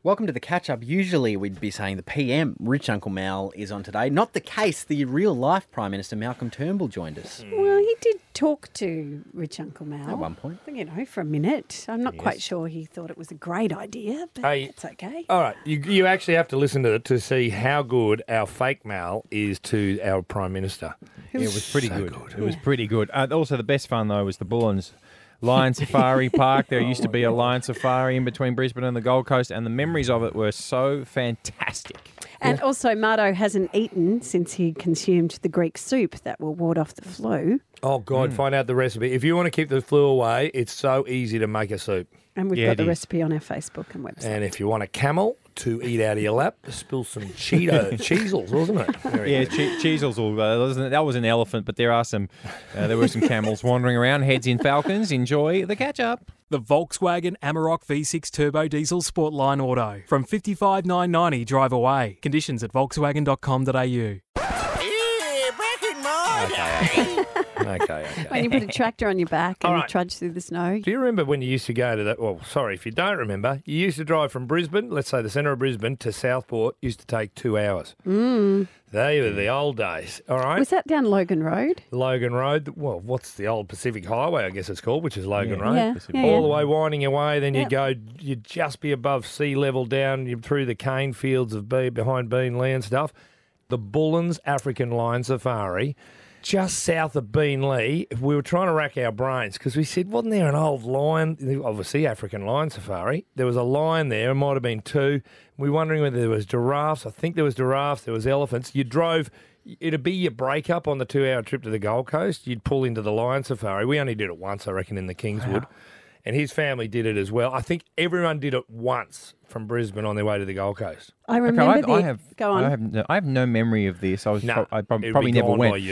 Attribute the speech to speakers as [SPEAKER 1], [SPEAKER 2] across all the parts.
[SPEAKER 1] Welcome to the catch-up. Usually we'd be saying the PM, Rich Uncle Mal, is on today. Not the case. The real-life Prime Minister, Malcolm Turnbull, joined us.
[SPEAKER 2] Well, he did talk to Rich Uncle Mal.
[SPEAKER 1] At one point.
[SPEAKER 2] For a minute. I'm not quite sure he thought it was a great idea, but it's okay.
[SPEAKER 3] All right, you actually have to listen to it to see how good our fake Mal is to our Prime Minister.
[SPEAKER 4] It was pretty good. It was pretty good. Also, the best fun, though, was the Bullens Lion Safari Park. There used to be a lion safari in between Brisbane and the Gold Coast, and the memories of it were so fantastic.
[SPEAKER 2] And also, Mardo hasn't eaten since he consumed the Greek soup that will ward off the flu.
[SPEAKER 3] Oh, God, find out the recipe. If you want to keep the flu away, it's so easy to make a soup.
[SPEAKER 2] And we've got the recipe on our Facebook and website.
[SPEAKER 3] And if you want a camel to eat out of your lap, spill some Cheezels, wasn't it?
[SPEAKER 4] Cheezels. That was an elephant, but there were some camels wandering around. Heads in Falcons. Enjoy the catch-up.
[SPEAKER 5] The Volkswagen Amarok V6 Turbo Diesel Sportline Auto. From $55,990 drive away. Conditions at volkswagen.com.au.
[SPEAKER 3] Okay.
[SPEAKER 2] When you put a tractor on your back and
[SPEAKER 3] right.
[SPEAKER 2] you trudge through the snow.
[SPEAKER 3] Do you remember when you used to go to that? Well, sorry, if you don't remember, you used to drive from Brisbane, let's say the centre of Brisbane, to Southport, used to take 2 hours. They were the old days, all right?
[SPEAKER 2] Was that down Logan Road?
[SPEAKER 3] Logan Road, well, what's the old Pacific Highway, I guess it's called, which is Logan Road.
[SPEAKER 2] Yeah.
[SPEAKER 3] All the way winding away, then you'd just be above sea level down through the cane fields of behind Beenleigh and stuff. The Bullens African Lion Safari, just south of Beenleigh. We were trying to rack our brains because we said, wasn't there an old lion, obviously African Lion Safari? There was a lion there, it might have been two. We were wondering whether there was giraffes. I think there was giraffes, there was elephants. You drove, it'd be your break-up on the 2-hour trip to the Gold Coast. You'd pull into the Lion Safari. We only did it once, I reckon, in the Kingswood. Wow. And his family did it as well. I think everyone did it once from Brisbane on their way to the Gold Coast.
[SPEAKER 2] I remember Go on.
[SPEAKER 4] I have no memory of this. I probably never went.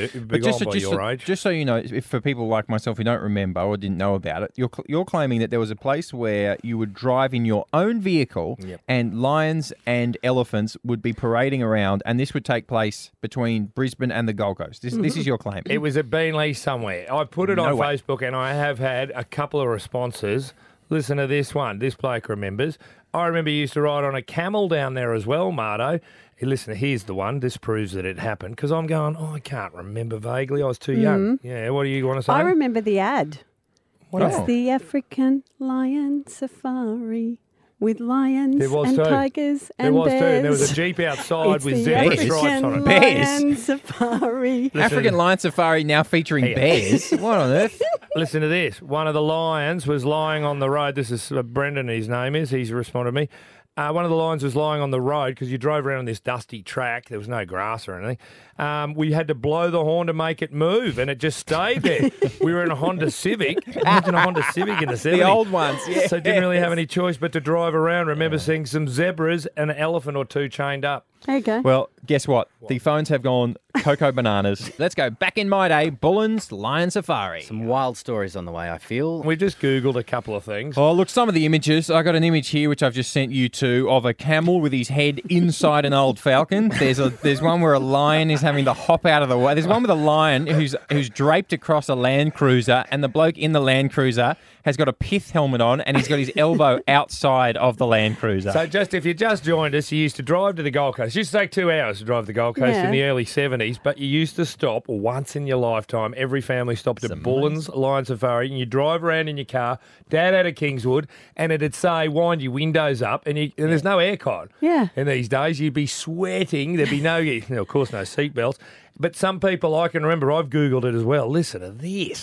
[SPEAKER 4] Just so you know, if for people like myself who don't remember or didn't know about it, you're claiming that there was a place where you would drive in your own vehicle and lions and elephants would be parading around, and this would take place between Brisbane and the Gold Coast. This is your claim.
[SPEAKER 3] It was at Beenleigh somewhere. I put it on Facebook, and I have had a couple of responses. Listen to this one. This bloke remembers. I remember you used to ride on a camel down there as well, Mardo. Hey, listen, here's the one. This proves that it happened. Because I'm going, I can't remember vaguely. I was too young. Yeah, what do you want to say?
[SPEAKER 2] I remember the ad.
[SPEAKER 3] What
[SPEAKER 2] It's the African Lion Safari with lions and tigers and bears.
[SPEAKER 3] And there was a Jeep outside with zebra stripes on it.
[SPEAKER 2] Lion Safari.
[SPEAKER 4] African Lion Safari now featuring bears. What on earth?
[SPEAKER 3] Listen to this. One of the lions was lying on the road. This is Brendan, his name is. He's responded to me. One of the lions was lying on the road because you drove around on this dusty track. There was no grass or anything. We had to blow the horn to make it move, and it just stayed there. We were in a Honda Civic. Imagine a Honda Civic in the 70s.
[SPEAKER 4] The old ones, yeah.
[SPEAKER 3] So didn't really have any choice but to drive around. Remember seeing some zebras and an elephant or two chained up.
[SPEAKER 2] There you go.
[SPEAKER 4] Well, guess what? The phones have gone cocoa bananas. Let's go back in my day. Bullens Lion Safari.
[SPEAKER 1] Some wild stories on the way, I feel.
[SPEAKER 3] We just Googled a couple of things.
[SPEAKER 4] Oh, look, some of the images. I got an image here, which I've just sent you to, of a camel with his head inside an old falcon. There's one where a lion is having to hop out of the way. There's one with a lion who's draped across a Land Cruiser, and the bloke in the Land Cruiser has got a pith helmet on, and he's got his elbow outside of the Land Cruiser.
[SPEAKER 3] So if you just joined us, you used to drive to the Gold Coast. It used to take 2 hours to drive to the Gold Coast in the early 70s, but you used to stop once in your lifetime. Every family stopped at Bullens Lion Safari, and you drive around in your car. Dad had a Kingswood, and it'd say, wind your windows up, and there's no aircon.
[SPEAKER 2] Yeah.
[SPEAKER 3] In these days, you'd be sweating. There'd be of course, no seatbelts. But some people, I can remember, I've Googled it as well. Listen to this.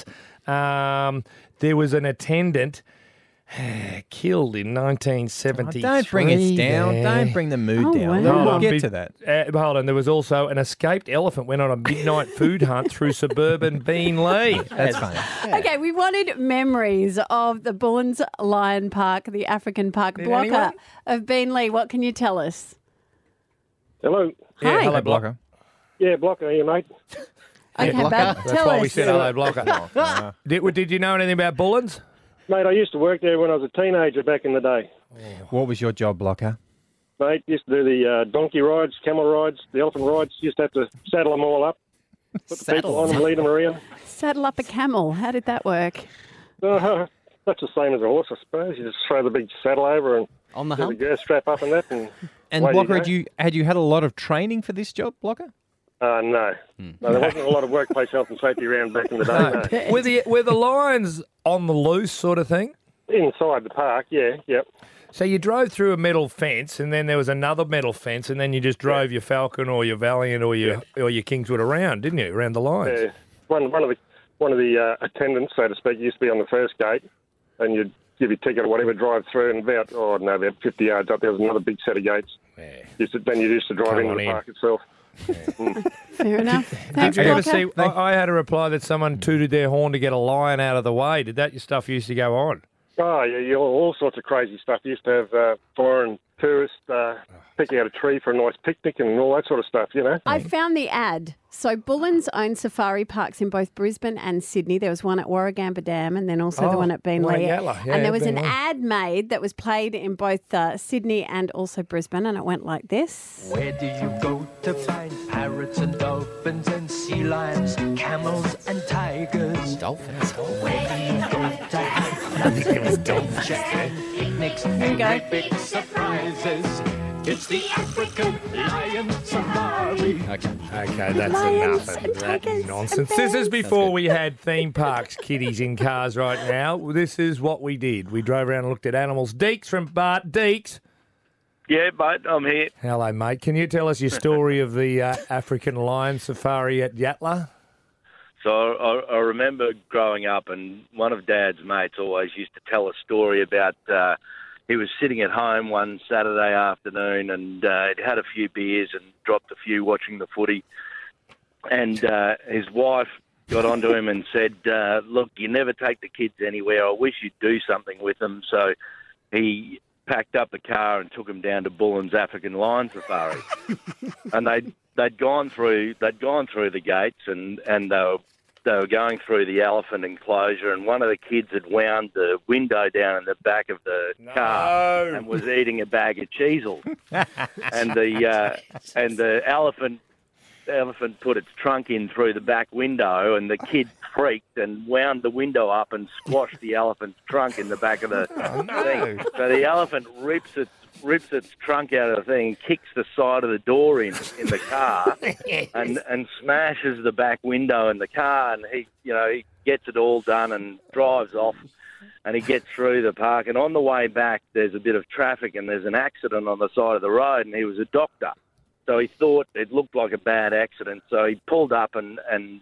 [SPEAKER 3] There was an attendant killed in 1973.
[SPEAKER 4] Don't bring us down. Don't bring the mood down.
[SPEAKER 2] Wow.
[SPEAKER 4] We'll get to that.
[SPEAKER 3] Hold on. There was also an escaped elephant went on a midnight food hunt through suburban Beenleigh.
[SPEAKER 4] That's funny.
[SPEAKER 2] Yeah. Okay, we wanted memories of the Bullens Lion Park, the African Park blocker of Beenleigh. What can you tell us?
[SPEAKER 6] Hello.
[SPEAKER 3] Yeah,
[SPEAKER 2] Hi.
[SPEAKER 3] hello, Blocker.
[SPEAKER 6] Yeah, Blocker here, mate.
[SPEAKER 2] Okay,
[SPEAKER 3] Blocker.
[SPEAKER 2] but
[SPEAKER 3] That's
[SPEAKER 2] tell
[SPEAKER 3] why
[SPEAKER 2] us.
[SPEAKER 3] we said hello, Blocker. Did you know anything about Bullens?
[SPEAKER 6] Mate, I used to work there when I was a teenager back in the day.
[SPEAKER 4] What was your job, Blocker?
[SPEAKER 6] Mate, used to do the donkey rides, camel rides, the elephant rides. Used to have to saddle them all up, put the people on them, lead them around.
[SPEAKER 2] Saddle up a camel. How did that work?
[SPEAKER 6] That's the same as a horse, I suppose. You just throw the big saddle over and
[SPEAKER 1] On the
[SPEAKER 6] There we
[SPEAKER 1] hump.
[SPEAKER 6] go, strap up and that.
[SPEAKER 4] And
[SPEAKER 6] away
[SPEAKER 4] Blocker,
[SPEAKER 6] you
[SPEAKER 4] had you had a lot of training for this job, Blocker?
[SPEAKER 6] go. No. No, there wasn't a lot of workplace health and safety around back in the day. No.
[SPEAKER 3] Were the lions on the loose sort of thing?
[SPEAKER 6] Inside the park, yeah, yep.
[SPEAKER 3] So you drove through a metal fence, and then there was another metal fence, and then you just drove your Falcon or your Valiant or your Kingswood around, didn't you? Around the lines.
[SPEAKER 6] Yeah. One of the attendants, so to speak, used to be on the first gate, and you'd give your ticket or whatever, drive through, and about 50 yards up, there was another big set of gates.
[SPEAKER 3] Yeah.
[SPEAKER 6] Then you used to drive into the park itself.
[SPEAKER 2] Fair enough. Thanks,
[SPEAKER 3] Did you ever
[SPEAKER 2] Blocker.
[SPEAKER 3] see? I had a reply that someone tooted their horn to get a lion out of the way. Did that your stuff used to go on?
[SPEAKER 6] Oh, yeah, all sorts of crazy stuff. You used to have foreign tourists pick out a tree for a nice picnic and all that sort of stuff, you know.
[SPEAKER 2] I found the ad. So Bullens own safari parks in both Brisbane and Sydney. There was one at Warragamba Dam and then also the one at Beenleigh.
[SPEAKER 3] Yatala. Yeah,
[SPEAKER 2] and there was an
[SPEAKER 3] Beenleigh.
[SPEAKER 2] ad made that was played in both Sydney and also Brisbane, and it went like this.
[SPEAKER 7] Where do you go to find parrots and dolphins and sea lions, camels and tigers?
[SPEAKER 1] Dolphins.
[SPEAKER 7] Where do you go to have adventure and picnics and
[SPEAKER 2] go.
[SPEAKER 7] great big surprises? It's the African Lion Safari.
[SPEAKER 3] Okay, that's
[SPEAKER 2] Lions
[SPEAKER 3] enough
[SPEAKER 2] and
[SPEAKER 3] of that
[SPEAKER 2] tigers
[SPEAKER 3] nonsense.
[SPEAKER 2] and
[SPEAKER 3] This is
[SPEAKER 2] bears.
[SPEAKER 3] before we had theme parks, kiddies in cars right now. This is what we did. We drove around and looked at animals. Deeks from Bart. Deeks.
[SPEAKER 8] Yeah, mate, I'm here.
[SPEAKER 3] Hello, mate. Can you tell us your story of the African lion safari at Yatala?
[SPEAKER 8] So I remember growing up, and one of Dad's mates always used to tell a story about he was sitting at home one Saturday afternoon and he'd had a few beers and dropped a few watching the footy. And his wife got onto him and said, look, you never take the kids anywhere. I wish you'd do something with them. So he packed up the car and took them down to Bullen's African Lion Safari. And they'd gone through the gates and they were going through the elephant enclosure, and one of the kids had wound the window down in the back of the car and was eating a bag of cheesels. and the elephant put its trunk in through the back window, and the kid freaked and wound the window up and squashed the elephant's trunk in the back of the thing. So the elephant rips its trunk out of the thing, kicks the side of the door in the car, and smashes the back window in the car, and he gets it all done and drives off, and he gets through the park, and on the way back there's a bit of traffic and there's an accident on the side of the road, and he was a doctor, so he thought it looked like a bad accident, so he pulled up and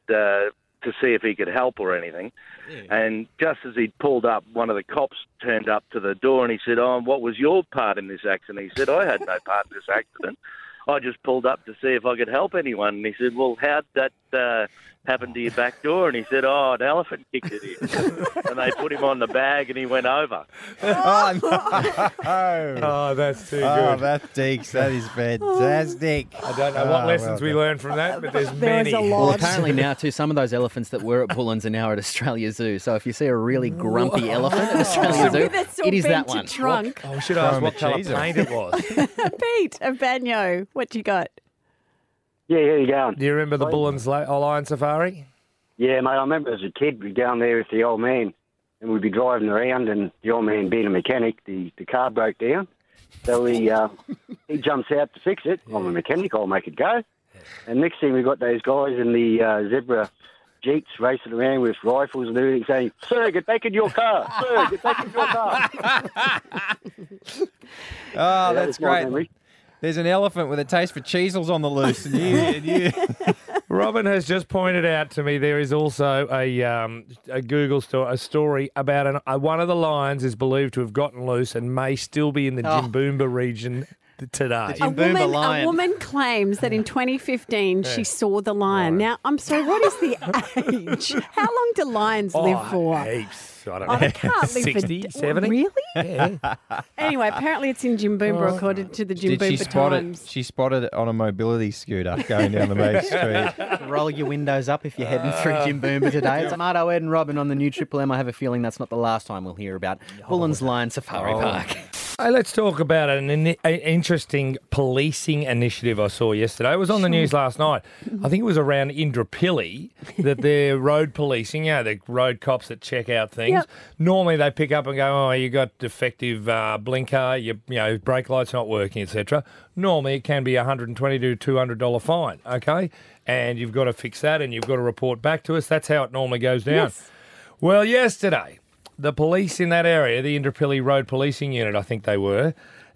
[SPEAKER 8] to see if he could help or anything. Yeah. And just as he'd pulled up, one of the cops turned up to the door and he said, "Oh, what was your part in this accident?" He said, "I had no part in this accident. I just pulled up to see if I could help anyone." And he said, "Well, how'd that happen to your back door?" And he said, "Oh, an elephant kicked it in." And they put him on the bag and he went over.
[SPEAKER 4] Oh, no.
[SPEAKER 3] Oh, that's too
[SPEAKER 4] Oh,
[SPEAKER 3] good.
[SPEAKER 4] that Deeks. That is fantastic.
[SPEAKER 3] I don't know what lessons we learned from that, but there's many.
[SPEAKER 2] a lot.
[SPEAKER 1] Well, apparently now, too, some of those elephants that were at Bullens are now at Australia Zoo. So if you see a really grumpy elephant at Australia Zoo,
[SPEAKER 2] That's all
[SPEAKER 1] it is that
[SPEAKER 2] bent to
[SPEAKER 1] one.
[SPEAKER 2] trunk.
[SPEAKER 3] Oh, we should ask what colour
[SPEAKER 4] cheese
[SPEAKER 3] paint it was.
[SPEAKER 2] Pete of Banyo, what you got?
[SPEAKER 9] Yeah, how you going?
[SPEAKER 3] Do you remember the Bullens Lion Safari?
[SPEAKER 9] Yeah, mate, I remember as a kid we'd go down there with the old man and we'd be driving around and the old man being a mechanic, the car broke down. So he jumps out to fix it. I'm a mechanic, I'll make it go. And next thing we got those guys in the zebra Jeeps racing around with rifles and everything saying, "Sir, get back in your car! Sir, get back in your car!"
[SPEAKER 4] Oh,
[SPEAKER 9] That
[SPEAKER 4] that's
[SPEAKER 9] was my
[SPEAKER 4] great.
[SPEAKER 9] memory.
[SPEAKER 4] There's an elephant with a taste for cheesels on the loose. And you.
[SPEAKER 3] Robin has just pointed out to me there is also a Google story about one of the lions is believed to have gotten loose and may still be in the Jimboomba region today.
[SPEAKER 2] A woman claims that in 2015 she saw the lion. Now, I'm sorry, what is the age? How long do lions live for?
[SPEAKER 3] Heaps. I don't
[SPEAKER 2] Oh,
[SPEAKER 3] know.
[SPEAKER 2] they can't live
[SPEAKER 3] 60,
[SPEAKER 2] for
[SPEAKER 3] 70?
[SPEAKER 2] Really?
[SPEAKER 3] Yeah.
[SPEAKER 2] Anyway, apparently it's in Jimboomba, according to the
[SPEAKER 4] Did
[SPEAKER 2] Jimboomba
[SPEAKER 4] she spot
[SPEAKER 2] Times.
[SPEAKER 4] it? She spotted it on a mobility scooter going down the main street.
[SPEAKER 1] Roll your windows up if you're heading through Jimboomba today. It's Marto, Ed and Robin on the new Triple M. I have a feeling that's not the last time we'll hear about Bullens Lion Safari Park.
[SPEAKER 3] Hey, let's talk about an interesting policing initiative I saw yesterday. It was on the news last night. I think it was around Indooroopilly that they're road policing, the road cops that check out things.
[SPEAKER 2] Yep.
[SPEAKER 3] Normally they pick up and go, you got defective blinker, your brake light's not working, etc. Normally it can be $120 to $200 fine, okay? And you've got to fix that and you've got to report back to us. That's how it normally goes down.
[SPEAKER 2] Yes.
[SPEAKER 3] Well, yesterday, the police in that area, the Indooroopilly Road Policing Unit, I think they were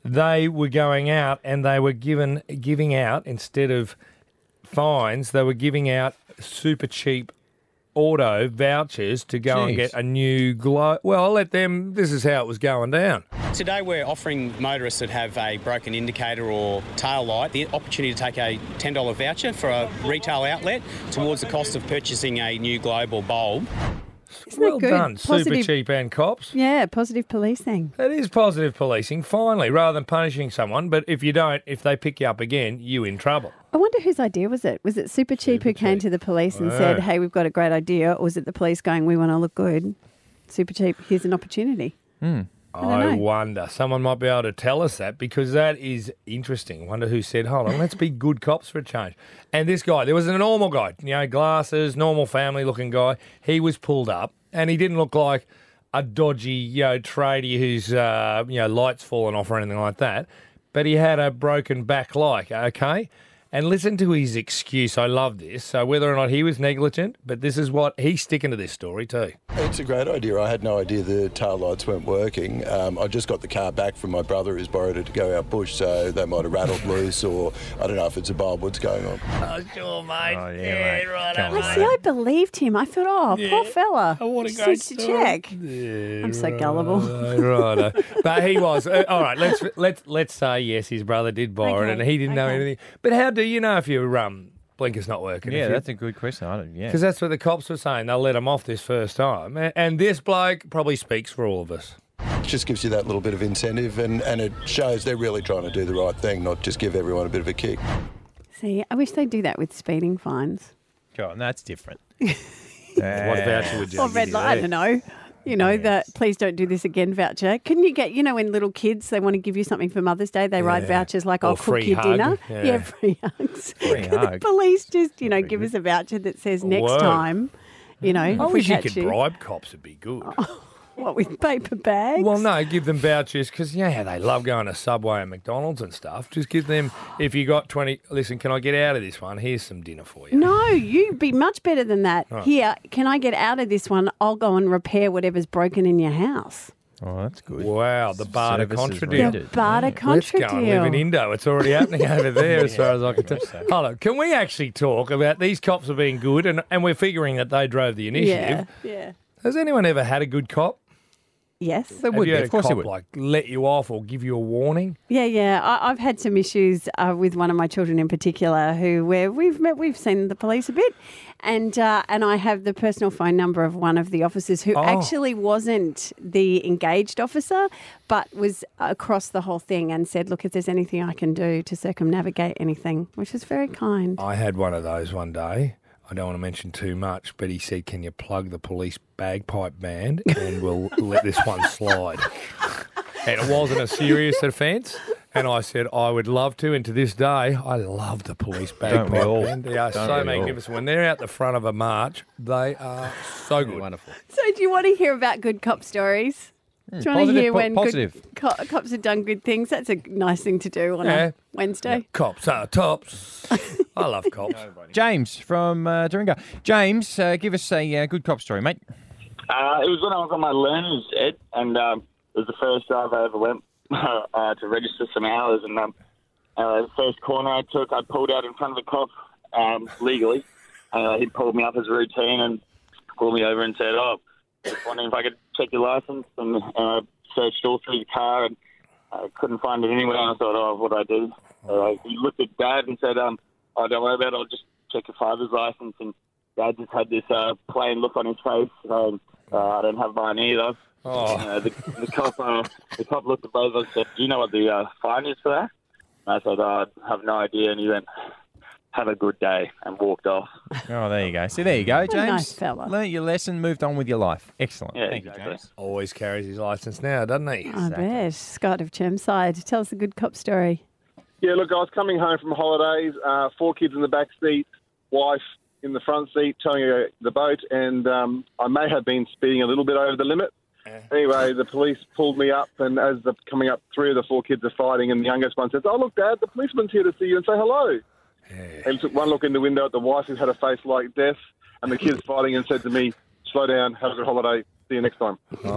[SPEAKER 3] going out and they were giving out, instead of fines, they were giving out super cheap auto vouchers to go and get a new Globe. Well, this is how it was going down.
[SPEAKER 10] Today we're offering motorists that have a broken indicator or tail light the opportunity to take a $10 voucher for a retail outlet towards the cost of purchasing a new Globe or bulb.
[SPEAKER 2] Isn't
[SPEAKER 3] Well
[SPEAKER 2] that good?
[SPEAKER 3] done, super cheap and cops.
[SPEAKER 2] Yeah, positive policing.
[SPEAKER 3] It is positive policing, finally, rather than punishing someone. But if they pick you up again, you in trouble.
[SPEAKER 2] I wonder whose idea was it? Was it Super Cheap who came to the police and said, hey, we've got a great idea? Or was it the police going, we want to look good? Super Cheap, here's an opportunity.
[SPEAKER 3] I wonder. Someone might be able to tell us that, because that is interesting. Wonder who said, hold on, let's be good cops for a change. And this guy, there was a normal guy, glasses, normal family-looking guy. He was pulled up, and he didn't look like a dodgy, tradie whose, light's fallen off or anything like that. But he had a broken back light, okay? And listen to his excuse. I love this. So whether or not he was negligent, but this is what he's sticking to this story too.
[SPEAKER 11] It's a great idea. I had no idea the tail lights weren't working. I just got the car back from my brother who's borrowed it to go out bush, so they might have rattled loose, or I don't know if it's a bulb. What's going on?
[SPEAKER 3] Oh, sure, mate.
[SPEAKER 4] Oh, yeah, mate.
[SPEAKER 3] Right.
[SPEAKER 2] I believed him. I thought, poor fella.
[SPEAKER 3] I want to
[SPEAKER 2] Just
[SPEAKER 3] go
[SPEAKER 2] needs to check.
[SPEAKER 3] Yeah,
[SPEAKER 2] I'm so gullible.
[SPEAKER 3] Right. But he was. All right, let's say yes, his brother did borrow it and he didn't know anything. But how do you know if your blinker's not working?
[SPEAKER 4] Yeah, that's a good question.
[SPEAKER 3] Because that's what the cops were saying. They'll let him off this first time. And this bloke probably speaks for all of us.
[SPEAKER 11] It just gives you that little bit of incentive, and it shows they're really trying to do the right thing, not just give everyone a bit of a kick.
[SPEAKER 2] See, I wish they'd do that with speeding fines.
[SPEAKER 4] God, that's different.
[SPEAKER 3] What voucher would you
[SPEAKER 2] Or red light, I don't know. That please don't do this again voucher. Can you get, when little kids, they want to give you something for Mother's Day, they write vouchers like, I'll cook your dinner. Yeah, free hugs. The police just, give us a voucher that says next time,
[SPEAKER 3] I wish you could bribe cops, it'd be good.
[SPEAKER 2] What, with paper bags?
[SPEAKER 3] Well, no, give them vouchers because, they love going to Subway and McDonald's and stuff. Just give them, if you got 20, listen, can I get out of this one? Here's some dinner for you.
[SPEAKER 2] No, you'd be much better than that.
[SPEAKER 3] Oh.
[SPEAKER 2] Here, can I get out of this one? I'll go and repair whatever's broken in your house.
[SPEAKER 4] Oh, that's good.
[SPEAKER 3] Wow, the barter contra deal.
[SPEAKER 2] The barter contra
[SPEAKER 3] Let's go
[SPEAKER 2] deal.
[SPEAKER 3] and live in Indo. It's already happening over there as far as I can tell. Hold on, can we actually talk about these cops are being good and we're figuring that they drove the initiative?
[SPEAKER 2] Yeah.
[SPEAKER 3] Has anyone ever had a good cop?
[SPEAKER 2] Yes.
[SPEAKER 3] Have you had a cop let you off or give you a warning?
[SPEAKER 2] Yeah. I've had some issues with one of my children in particular where we've seen the police a bit, and I have the personal phone number of one of the officers who actually wasn't the engaged officer, but was across the whole thing and said, look, if there's anything I can do to circumnavigate anything, which is very kind.
[SPEAKER 3] I had one of those one day. I don't want to mention too much, but he said, can you plug the police bagpipe band and we'll let this one slide? And it wasn't a serious offence. And I said, I would love to. And to this day, I love the police bagpipe band. They are so magnificent. When they're out the front of a march, they are so good.
[SPEAKER 1] Wonderful.
[SPEAKER 2] So do you want to hear about good cop stories? Do you want to hear when good cops have done good things? That's a nice thing to do on a Wednesday.
[SPEAKER 3] Yeah. Cops are tops. I love cops.
[SPEAKER 4] James from Doringa. James, give us a good cop story, mate.
[SPEAKER 12] It was when I was on my learner's ed, and it was the first drive I ever went to register some hours. And the first corner I took, I pulled out in front of a cop legally. He pulled me up as a routine and pulled me over and said, just wondering if I could check your license, and searched all through the car and couldn't find it anywhere. And I thought, what do I do? He looked at Dad and said, don't worry about it, I'll just check your father's license. And Dad just had this plain look on his face. I don't have mine either. The cop looked at both of us and said, do you know what the fine is for that? And I said, I have no idea. And he went, have a good day, and walked off.
[SPEAKER 4] Oh, there you go. See, there you go, James.
[SPEAKER 2] Nice fella.
[SPEAKER 4] Learned your lesson, moved on with your life. Excellent.
[SPEAKER 12] Yeah,
[SPEAKER 4] Thank
[SPEAKER 12] exactly.
[SPEAKER 4] you, James.
[SPEAKER 3] Always carries his licence now, doesn't he?
[SPEAKER 2] I bet. Scott of Chermside, tell us a good cop story.
[SPEAKER 13] Yeah, look, I was coming home from holidays, 4 kids in the back seat, wife in the front seat, towing the boat, and I may have been speeding a little bit over the limit. Anyway, the police pulled me up, and as they're coming up, 3 of the 4 kids are fighting, and the youngest one says, "Oh, look, Dad, the policeman's here to see you and say hello." He took one look in the window at the wife, who had a face like death, and the kids fighting, and said to me, "Slow down, have a good holiday, see you next time."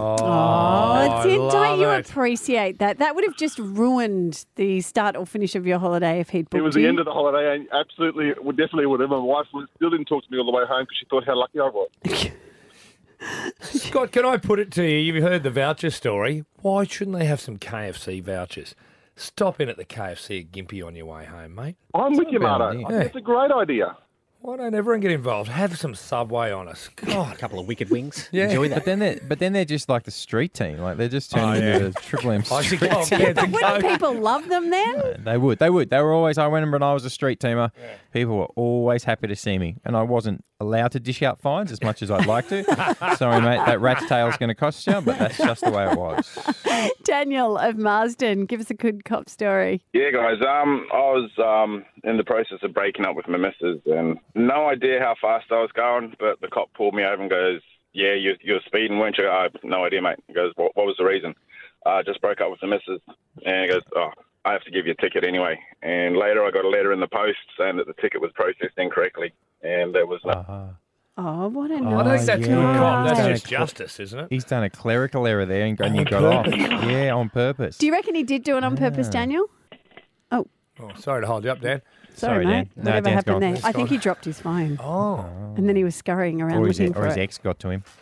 [SPEAKER 2] Don't you appreciate that? That would have just ruined the start or finish of your holiday if he'd booked
[SPEAKER 13] It was the end of the holiday, and absolutely, definitely would have. My wife still didn't talk to me all the way home because she thought how lucky I was.
[SPEAKER 3] Scott, can I put it to you? You've heard the voucher story. Why shouldn't they have some KFC vouchers? Stop in at the KFC at Gympie on your way home, mate.
[SPEAKER 13] I'm with you, Marto. I think it's a great idea.
[SPEAKER 3] Why don't everyone get involved? Have some Subway on us. God,
[SPEAKER 1] a couple of wicked wings.
[SPEAKER 3] Yeah.
[SPEAKER 1] Enjoy that.
[SPEAKER 4] But then they're just like the street team. Like they're just turning into the Triple M street team.
[SPEAKER 2] But wouldn't people love them then?
[SPEAKER 4] They would. They were always. I remember when I was a street teamer. People were always happy to see me, and I wasn't allowed to dish out fines as much as I'd like to. Sorry, mate. That rat's tail's going to cost you, but that's just the way it was.
[SPEAKER 2] Daniel of Marsden, give us a good cop story.
[SPEAKER 14] Yeah, guys. I was in the process of breaking up with my missus, and no idea how fast I was going, but the cop pulled me over and goes, "Yeah, you're speeding, weren't you?" I have no idea, mate. He goes, what was the reason? I just broke up with the missus. And he goes, "Oh, I have to give you a ticket anyway." And later I got a letter in the post saying that the ticket was processed incorrectly, and there was no...
[SPEAKER 2] Oh, what a
[SPEAKER 3] I don't think that's good cop. That's just justice, isn't it?
[SPEAKER 4] He's done a clerical error there and you got off. Yeah, on purpose.
[SPEAKER 2] Do you reckon he did do it on purpose, Daniel?
[SPEAKER 3] Oh, sorry to hold you up, Dan.
[SPEAKER 2] Sorry, mate.
[SPEAKER 4] Dan. No,
[SPEAKER 2] Whatever
[SPEAKER 4] Dan's
[SPEAKER 2] happened
[SPEAKER 4] gone.
[SPEAKER 2] there. I think he dropped his phone.
[SPEAKER 3] Oh.
[SPEAKER 2] And then he was scurrying around
[SPEAKER 4] Or
[SPEAKER 2] looking for
[SPEAKER 4] his
[SPEAKER 2] it.
[SPEAKER 4] ex got to him.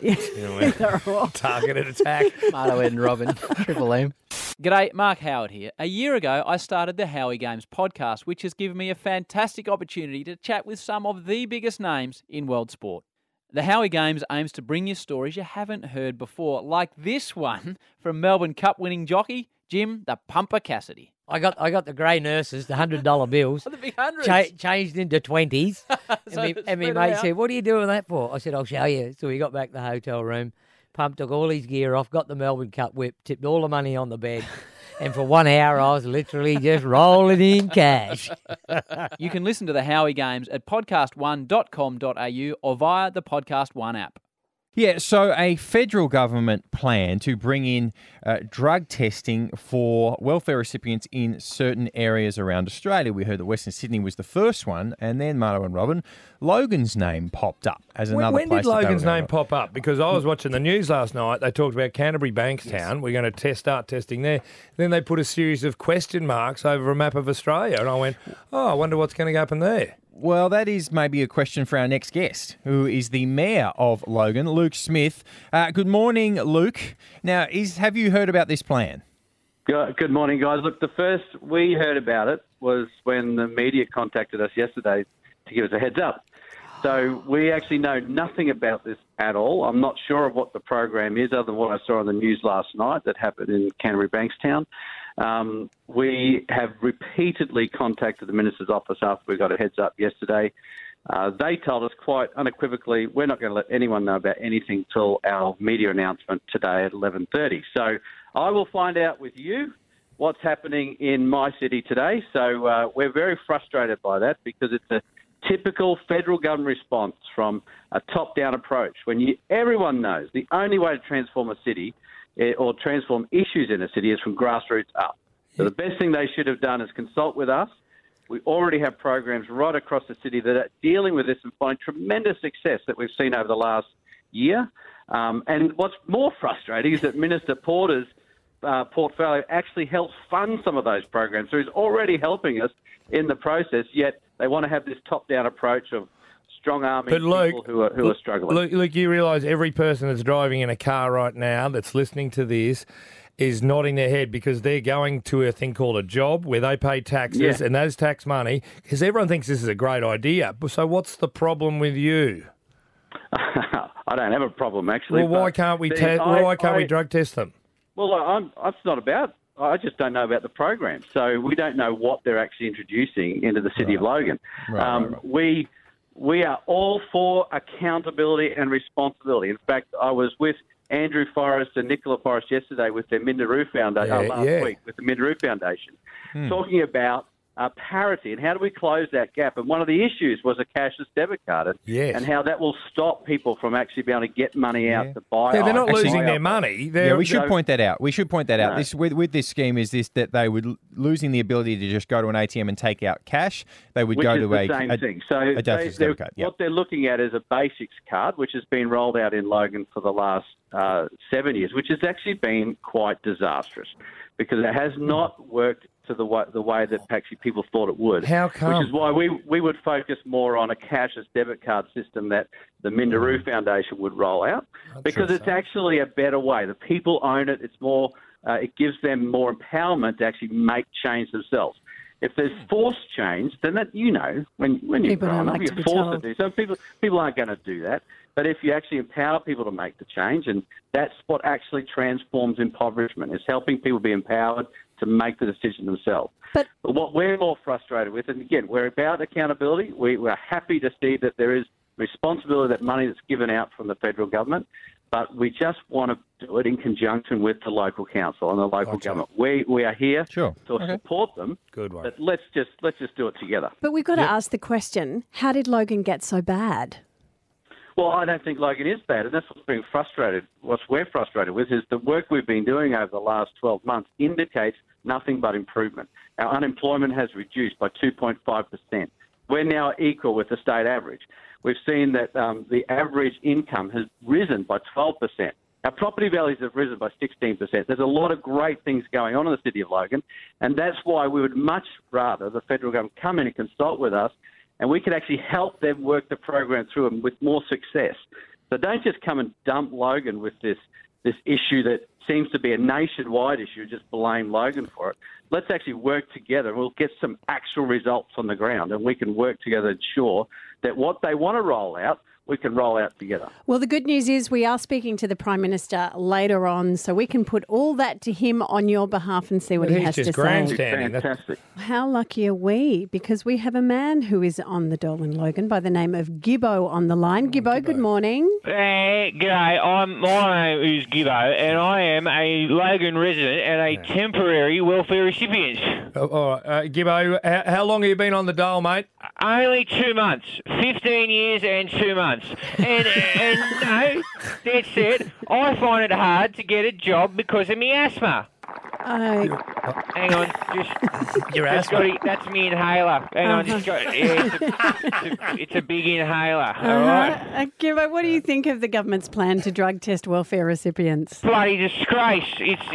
[SPEAKER 3] Targeted attack.
[SPEAKER 1] Marto, Ed and Robin, Triple M.
[SPEAKER 15] G'day, Mark Howard here. A year ago, I started the Howie Games podcast, which has given me a fantastic opportunity to chat with some of the biggest names in world sport. The Howie Games aims to bring you stories you haven't heard before, like this one from Melbourne Cup winning jockey Jim the Pumper Cassidy.
[SPEAKER 16] I got the grey nurses, the $100 bills.
[SPEAKER 15] The big hundreds.
[SPEAKER 16] Changed into 20s. and my mate said, "What are you doing that for?" I said, "I'll show you." So we got back to the hotel room. Pump took all his gear off, got the Melbourne Cup whip, tipped all the money on the bed. And for 1 hour, I was literally just rolling in cash.
[SPEAKER 15] You can listen to the Howie Games at podcast1.com.au or via the Podcast One app.
[SPEAKER 4] Yeah, so a federal government plan to bring in drug testing for welfare recipients in certain areas around Australia. We heard that Western Sydney was the first one, and then, Marto and Robin, Logan's name popped up as another place.
[SPEAKER 3] When did Logan's name pop up? Because I was watching the news last night. They talked about Canterbury Bankstown. We're going to start testing there. Then they put a series of question marks over a map of Australia, and I went, "Oh, I wonder what's going to happen there."
[SPEAKER 4] Well, that is maybe a question for our next guest, who is the Mayor of Logan, Luke Smith. Good morning, Luke. Now, have you heard about this plan?
[SPEAKER 17] Good morning, guys. Look, the first we heard about it was when the media contacted us yesterday to give us a heads up. So we actually know nothing about this at all. I'm not sure of what the program is other than what I saw on the news last night that happened in Canterbury Bankstown. We have repeatedly contacted the Minister's office after we got a heads up yesterday. They told us quite unequivocally, we're not going to let anyone know about anything till our media announcement today at 11:30. So I will find out with you what's happening in my city today. So we're very frustrated by that because it's a typical federal government response from a top-down approach. When everyone knows the only way to transform a city or transform issues in a city is from grassroots up. So the best thing they should have done is consult with us. We already have programs right across the city that are dealing with this and finding tremendous success that we've seen over the last year. And what's more frustrating is that Minister Porter's portfolio actually helps fund some of those programs. So he's already helping us in the process, yet they want to have this top-down approach of strong-arming people who are struggling.
[SPEAKER 3] Luke, you realise every person that's driving in a car right now that's listening to this is nodding their head because they're going to a thing called a job where they pay taxes and those tax money, because everyone thinks this is a great idea. So what's the problem with you?
[SPEAKER 17] I don't have a problem, actually.
[SPEAKER 3] Well, why can't we drug test them?
[SPEAKER 17] Well, it's not about I just don't know about the program. So we don't know what they're actually introducing into the city of Logan. Right. We are all for accountability and responsibility. In fact, I was with Andrew Forrest and Nicola Forrest yesterday with their Minderoo Foundation, last week with the Minderoo Foundation, talking about parity and how do we close that gap. And one of the issues was a cashless debit card and how that will stop people from actually being able to get money out to buy.
[SPEAKER 3] Yeah, they're not losing their money.
[SPEAKER 4] We should point that out. This with this scheme is this that they would losing the ability to just go to an ATM and take out cash. They would go to
[SPEAKER 17] the same thing. So
[SPEAKER 4] debit card.
[SPEAKER 17] What they're looking at is a basics card, which has been rolled out in Logan for the last 7 years, which has actually been quite disastrous because it has not worked to the way that actually people thought it would.
[SPEAKER 3] How come?
[SPEAKER 17] Which is why we would focus more on a cashless debit card system that the Minderoo Foundation would roll out because it's actually a better way. The people own it. It's more. It gives them more empowerment to actually make change themselves. If there's forced change, then that when you're grown up, you're forced to do so. People aren't going to do that. But if you actually empower people to make the change, and that's what actually transforms impoverishment, is helping people be empowered to make the decision themselves. But what we're more frustrated with, and again, we're about accountability. We're happy to see that there is responsibility, that money that's given out from the federal government, but we just want to do it in conjunction with the local council and the local government. We are here to support them.
[SPEAKER 3] Good one.
[SPEAKER 17] But let's just do it together.
[SPEAKER 2] But we've got to ask the question: how did Logan get so bad?
[SPEAKER 17] Well, I don't think Logan is bad, and that's what we're frustrated with is the work we've been doing over the last 12 months indicates nothing but improvement. Our unemployment has reduced by 2.5%. We're now equal with the state average. We've seen that the average income has risen by 12%. Our property values have risen by 16%. There's a lot of great things going on in the city of Logan, and that's why we would much rather the federal government come in and consult with us, and we can actually help them work the program through them with more success. So don't just come and dump Logan with this issue that seems to be a nationwide issue, just blame Logan for it. Let's actually work together and we'll get some actual results on the ground, and we can work together to ensure that what they want to roll out, we can roll out together.
[SPEAKER 2] Well, the good news is we are speaking to the Prime Minister later on, so we can put all that to him on your behalf and see what he has to say.
[SPEAKER 3] He's just grandstanding.
[SPEAKER 17] Fantastic.
[SPEAKER 2] How lucky are we? Because we have a man who is on the dole in Logan by the name of Gibbo on the line. Gibbo, good morning.
[SPEAKER 18] G'day. My name is Gibbo, and I am a Logan resident and a temporary welfare recipient.
[SPEAKER 3] All right. Gibbo, how long have you been on the dole, mate?
[SPEAKER 18] Only 2 months. 15 years and 2 months. And no, that's it. I find it hard to get a job because of my asthma. Hang on,
[SPEAKER 3] your asthma.
[SPEAKER 18] That's me inhaler. Hang on, it's a big inhaler. All right.
[SPEAKER 2] Gibbo, what do you think of the government's plan to drug test welfare recipients?
[SPEAKER 18] Bloody disgrace!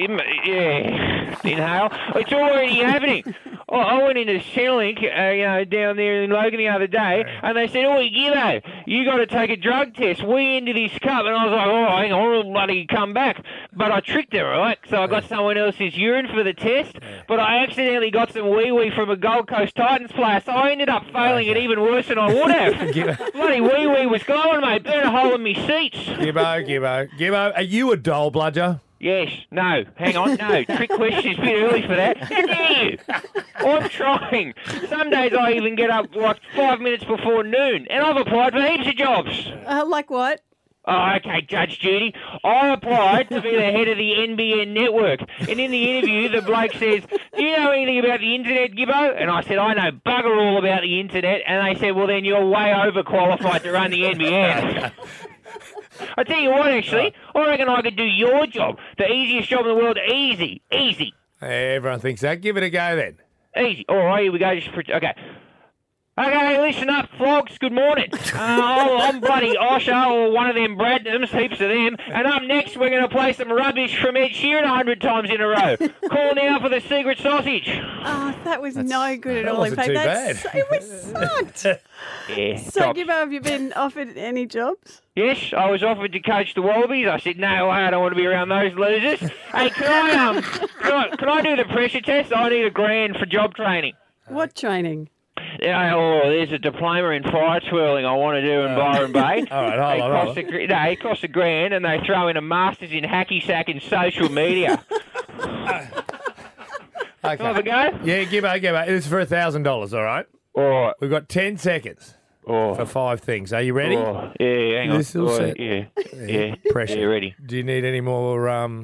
[SPEAKER 18] Inhale. It's already happening. I went into Centrelink, down there in Logan the other day, and they said, Gibbo, you got to take a drug test. Wee into this cup, and I was like, hang on, I'll bloody come back. But I tricked her, right? So I got someone else's urine for the test, but I accidentally got some wee from a Gold Coast Titans player, so I ended up failing it even worse than I would have. Bloody wee was going, mate. Burnt a hole in me seats.
[SPEAKER 3] Gibbo, are you a dole bludger?
[SPEAKER 18] Yes, no, hang on, no. Trick question, it's a bit early for that. How dare you? I'm trying. Some days I even get up like 5 minutes before noon, and I've applied for heaps of jobs.
[SPEAKER 2] Like what?
[SPEAKER 18] Oh, okay, Judge Judy. I applied to be the head of the NBN network. And in the interview, the bloke says, do you know anything about the internet, Gibbo? And I said, I know bugger all about the internet. And they said, well, then you're way overqualified to run the NBN. I tell you what, actually, I reckon I could do your job. The easiest job in the world. Easy.
[SPEAKER 3] Everyone thinks that. Give it a go, then.
[SPEAKER 18] Easy. All right, here we go. Okay, listen up, flogs. Good morning. I'm bloody Osher or one of them Bradnams, heaps of them. And up next, we're going to play some rubbish from Ed Sheeran 100 times in a row. Call now for the secret sausage.
[SPEAKER 2] Oh, that was no good at all.
[SPEAKER 3] That wasn't too bad.
[SPEAKER 2] It was sucked.
[SPEAKER 18] Yeah.
[SPEAKER 2] So, Gibbo, have you been offered any jobs?
[SPEAKER 18] Yes, I was offered to coach the Wallabies. I said, no, I don't want to be around those losers. Hey, can I do the pressure test? I need $1,000 for job training.
[SPEAKER 2] What training?
[SPEAKER 18] There's a diploma in fire twirling I want to do in Byron Bay.
[SPEAKER 3] All right, hold on.
[SPEAKER 18] It costs $1,000 and they throw in a master's in hacky sack and social media.
[SPEAKER 3] Okay.
[SPEAKER 18] Have a go?
[SPEAKER 3] Yeah, Gibbo. It's for $1,000, all right?
[SPEAKER 18] All right.
[SPEAKER 3] We've got 10 seconds for 5 things. Are you ready?
[SPEAKER 18] Oh, yeah, hang on.
[SPEAKER 3] This all set?
[SPEAKER 18] Yeah.
[SPEAKER 3] Pressure.
[SPEAKER 18] Yeah, ready.
[SPEAKER 3] Do you need any more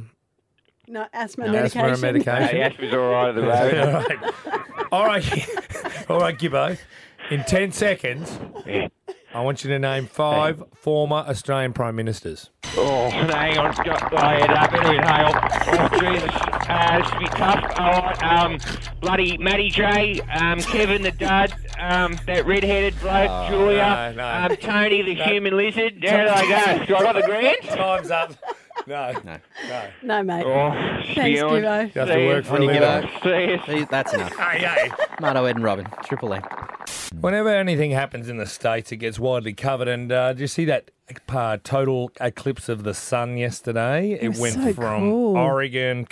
[SPEAKER 2] No, asthma medication.
[SPEAKER 3] asthma medication?
[SPEAKER 18] Hey, asthma's all right at the moment.
[SPEAKER 3] All right, Gibbo. In 10 seconds, I want you to name 5 former Australian Prime Ministers.
[SPEAKER 18] Oh, hang on. It's got my head up. Inhale. Oh, Jesus. This will be tough. All right. Bloody Matty J, Kevin the Dud, that red-headed bloke, Julia,
[SPEAKER 3] no.
[SPEAKER 18] Tony the human lizard. There they go. Do I got the grand?
[SPEAKER 3] Time's up. No.
[SPEAKER 2] No, mate.
[SPEAKER 18] Oh,
[SPEAKER 2] Thanks, Gibbo.
[SPEAKER 3] You have to work for a living.
[SPEAKER 2] See,
[SPEAKER 1] That's enough.
[SPEAKER 3] Hey.
[SPEAKER 1] Marto, Ed and Robin, Triple M.
[SPEAKER 3] Whenever anything happens in the States, it gets widely covered. And did you see that total eclipse of the sun yesterday? It went
[SPEAKER 2] so
[SPEAKER 3] from
[SPEAKER 2] cool.
[SPEAKER 3] Oregon,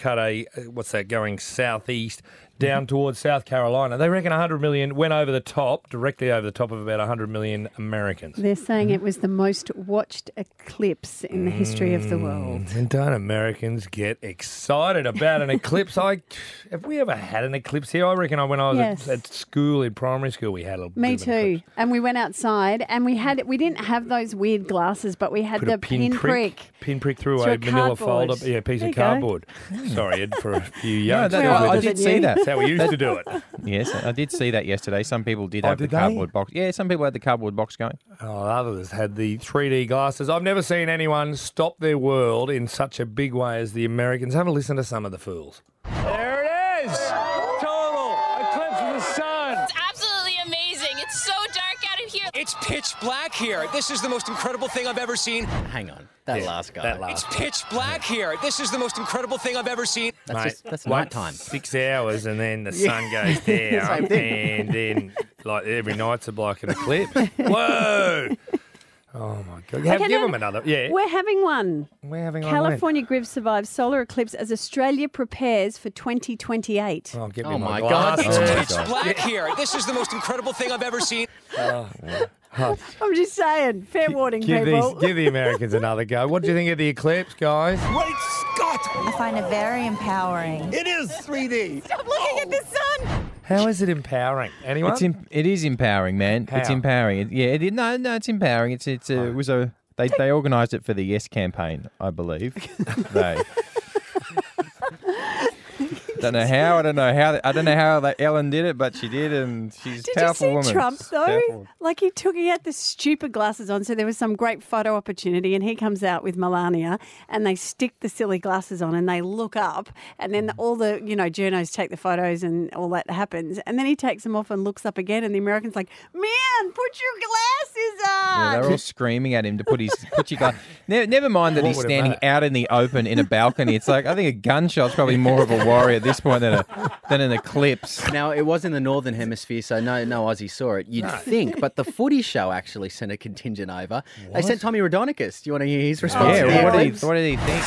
[SPEAKER 3] going southeast, down towards South Carolina. They reckon 100 million went over the top, directly over the top of about 100 million Americans.
[SPEAKER 2] They're saying it was the most watched eclipse in the history of the world.
[SPEAKER 3] And don't Americans get excited about an eclipse? Have we ever had an eclipse here? I reckon when I was at school, in primary school, we had a
[SPEAKER 2] Me
[SPEAKER 3] bit of an eclipse.
[SPEAKER 2] too. And we went outside and we didn't have those weird glasses, but we had
[SPEAKER 3] Put
[SPEAKER 2] the
[SPEAKER 3] a pinprick through
[SPEAKER 2] through
[SPEAKER 3] a manila
[SPEAKER 2] cardboard.
[SPEAKER 3] folder, piece
[SPEAKER 2] There
[SPEAKER 3] of
[SPEAKER 2] you go.
[SPEAKER 3] cardboard. Sorry, Ed, for a few young.
[SPEAKER 4] I did see that.
[SPEAKER 3] That's how we used to do it.
[SPEAKER 4] Yes, I did see that yesterday. Some people did have the
[SPEAKER 3] did they?
[SPEAKER 4] cardboard box. Yeah, some people had the cardboard box going.
[SPEAKER 3] Oh, others had the 3D glasses. I've never seen anyone stop their world in such a big way as the Americans. Have a listen to some of the fools.
[SPEAKER 19] There it is! Total eclipse of the sun!
[SPEAKER 20] It's absolutely amazing. It's so dark out of here.
[SPEAKER 19] It's pitch black here. This is the most incredible thing I've ever seen.
[SPEAKER 1] Hang on. That last guy.
[SPEAKER 19] It's pitch black here. This is the most incredible thing I've ever seen.
[SPEAKER 1] That's
[SPEAKER 3] Wait
[SPEAKER 1] night time.
[SPEAKER 3] 6 hours and then the sun goes down
[SPEAKER 1] Same thing.
[SPEAKER 3] and then like every night's like an eclipse. Whoa! Oh my God! Give them another. Yeah,
[SPEAKER 2] We're having one.
[SPEAKER 3] we're having one.
[SPEAKER 2] California Griv survives solar eclipse as Australia prepares for 2028.
[SPEAKER 3] Oh, get me
[SPEAKER 1] Oh
[SPEAKER 3] my
[SPEAKER 1] my God.
[SPEAKER 3] glasses.
[SPEAKER 19] It's pitch black here. This is the most incredible thing I've ever seen.
[SPEAKER 2] I'm just saying, fair warning, people.
[SPEAKER 3] Give the Americans another go. What do you think of the eclipse, guys?
[SPEAKER 21] Great Scott!
[SPEAKER 22] I find it very empowering.
[SPEAKER 21] It is 3D.
[SPEAKER 22] Stop looking at the sun!
[SPEAKER 3] How is it empowering? Anyone?
[SPEAKER 4] It is empowering, man.
[SPEAKER 3] How?
[SPEAKER 4] It's empowering. No, it's empowering. They organised it for the Yes campaign, I believe. I don't know how that Ellen did it, but she did, and she's a powerful
[SPEAKER 2] Did you see
[SPEAKER 4] woman.
[SPEAKER 2] Trump though? Like he had the stupid glasses on, so there was some great photo opportunity, and he comes out with Melania, and they stick the silly glasses on, and they look up, and then all the journos take the photos, and all that happens, and then he takes them off and looks up again, and the American's like, "Man, put your glasses on!"
[SPEAKER 4] Yeah, they're all screaming at him to put your glass. Never mind that he's standing out in the open in a balcony. It's like I think a gunshot's probably more of a worry at this point than an eclipse.
[SPEAKER 1] Now, it was in the Northern Hemisphere, so no Aussie saw it. You'd think, but the Footy Show actually sent a contingent over. What? They sent Tommy Rodonicus. Do you want to hear his response?
[SPEAKER 4] Yeah, what did he think?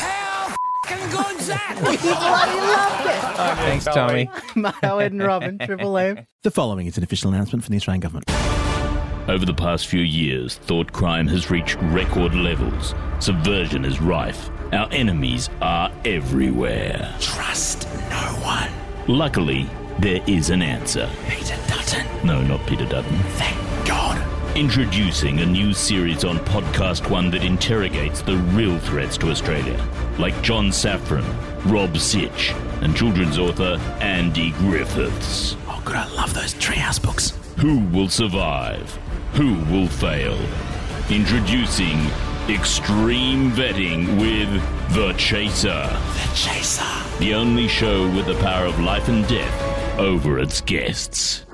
[SPEAKER 21] Good's that?
[SPEAKER 2] He bloody loved it.
[SPEAKER 4] Thanks, Tommy.
[SPEAKER 1] Marto, Ed and Robin, Triple M.
[SPEAKER 23] The following is an official announcement from the Australian Government.
[SPEAKER 24] Over the past few years, thought crime has reached record levels. Subversion is rife. Our enemies are everywhere.
[SPEAKER 23] Trust no one.
[SPEAKER 24] Luckily, there is an answer.
[SPEAKER 23] Peter Dutton.
[SPEAKER 24] No, not Peter Dutton.
[SPEAKER 23] Thank God.
[SPEAKER 24] Introducing a new series on Podcast One that interrogates the real threats to Australia, like John Safran, Rob Sitch, and children's author Andy Griffiths.
[SPEAKER 23] Oh, God, I love those Treehouse books.
[SPEAKER 24] Who will survive? Who will fail? Introducing Extreme Vetting with The Chaser.
[SPEAKER 23] The Chaser.
[SPEAKER 24] The only show with the power of life and death over its guests.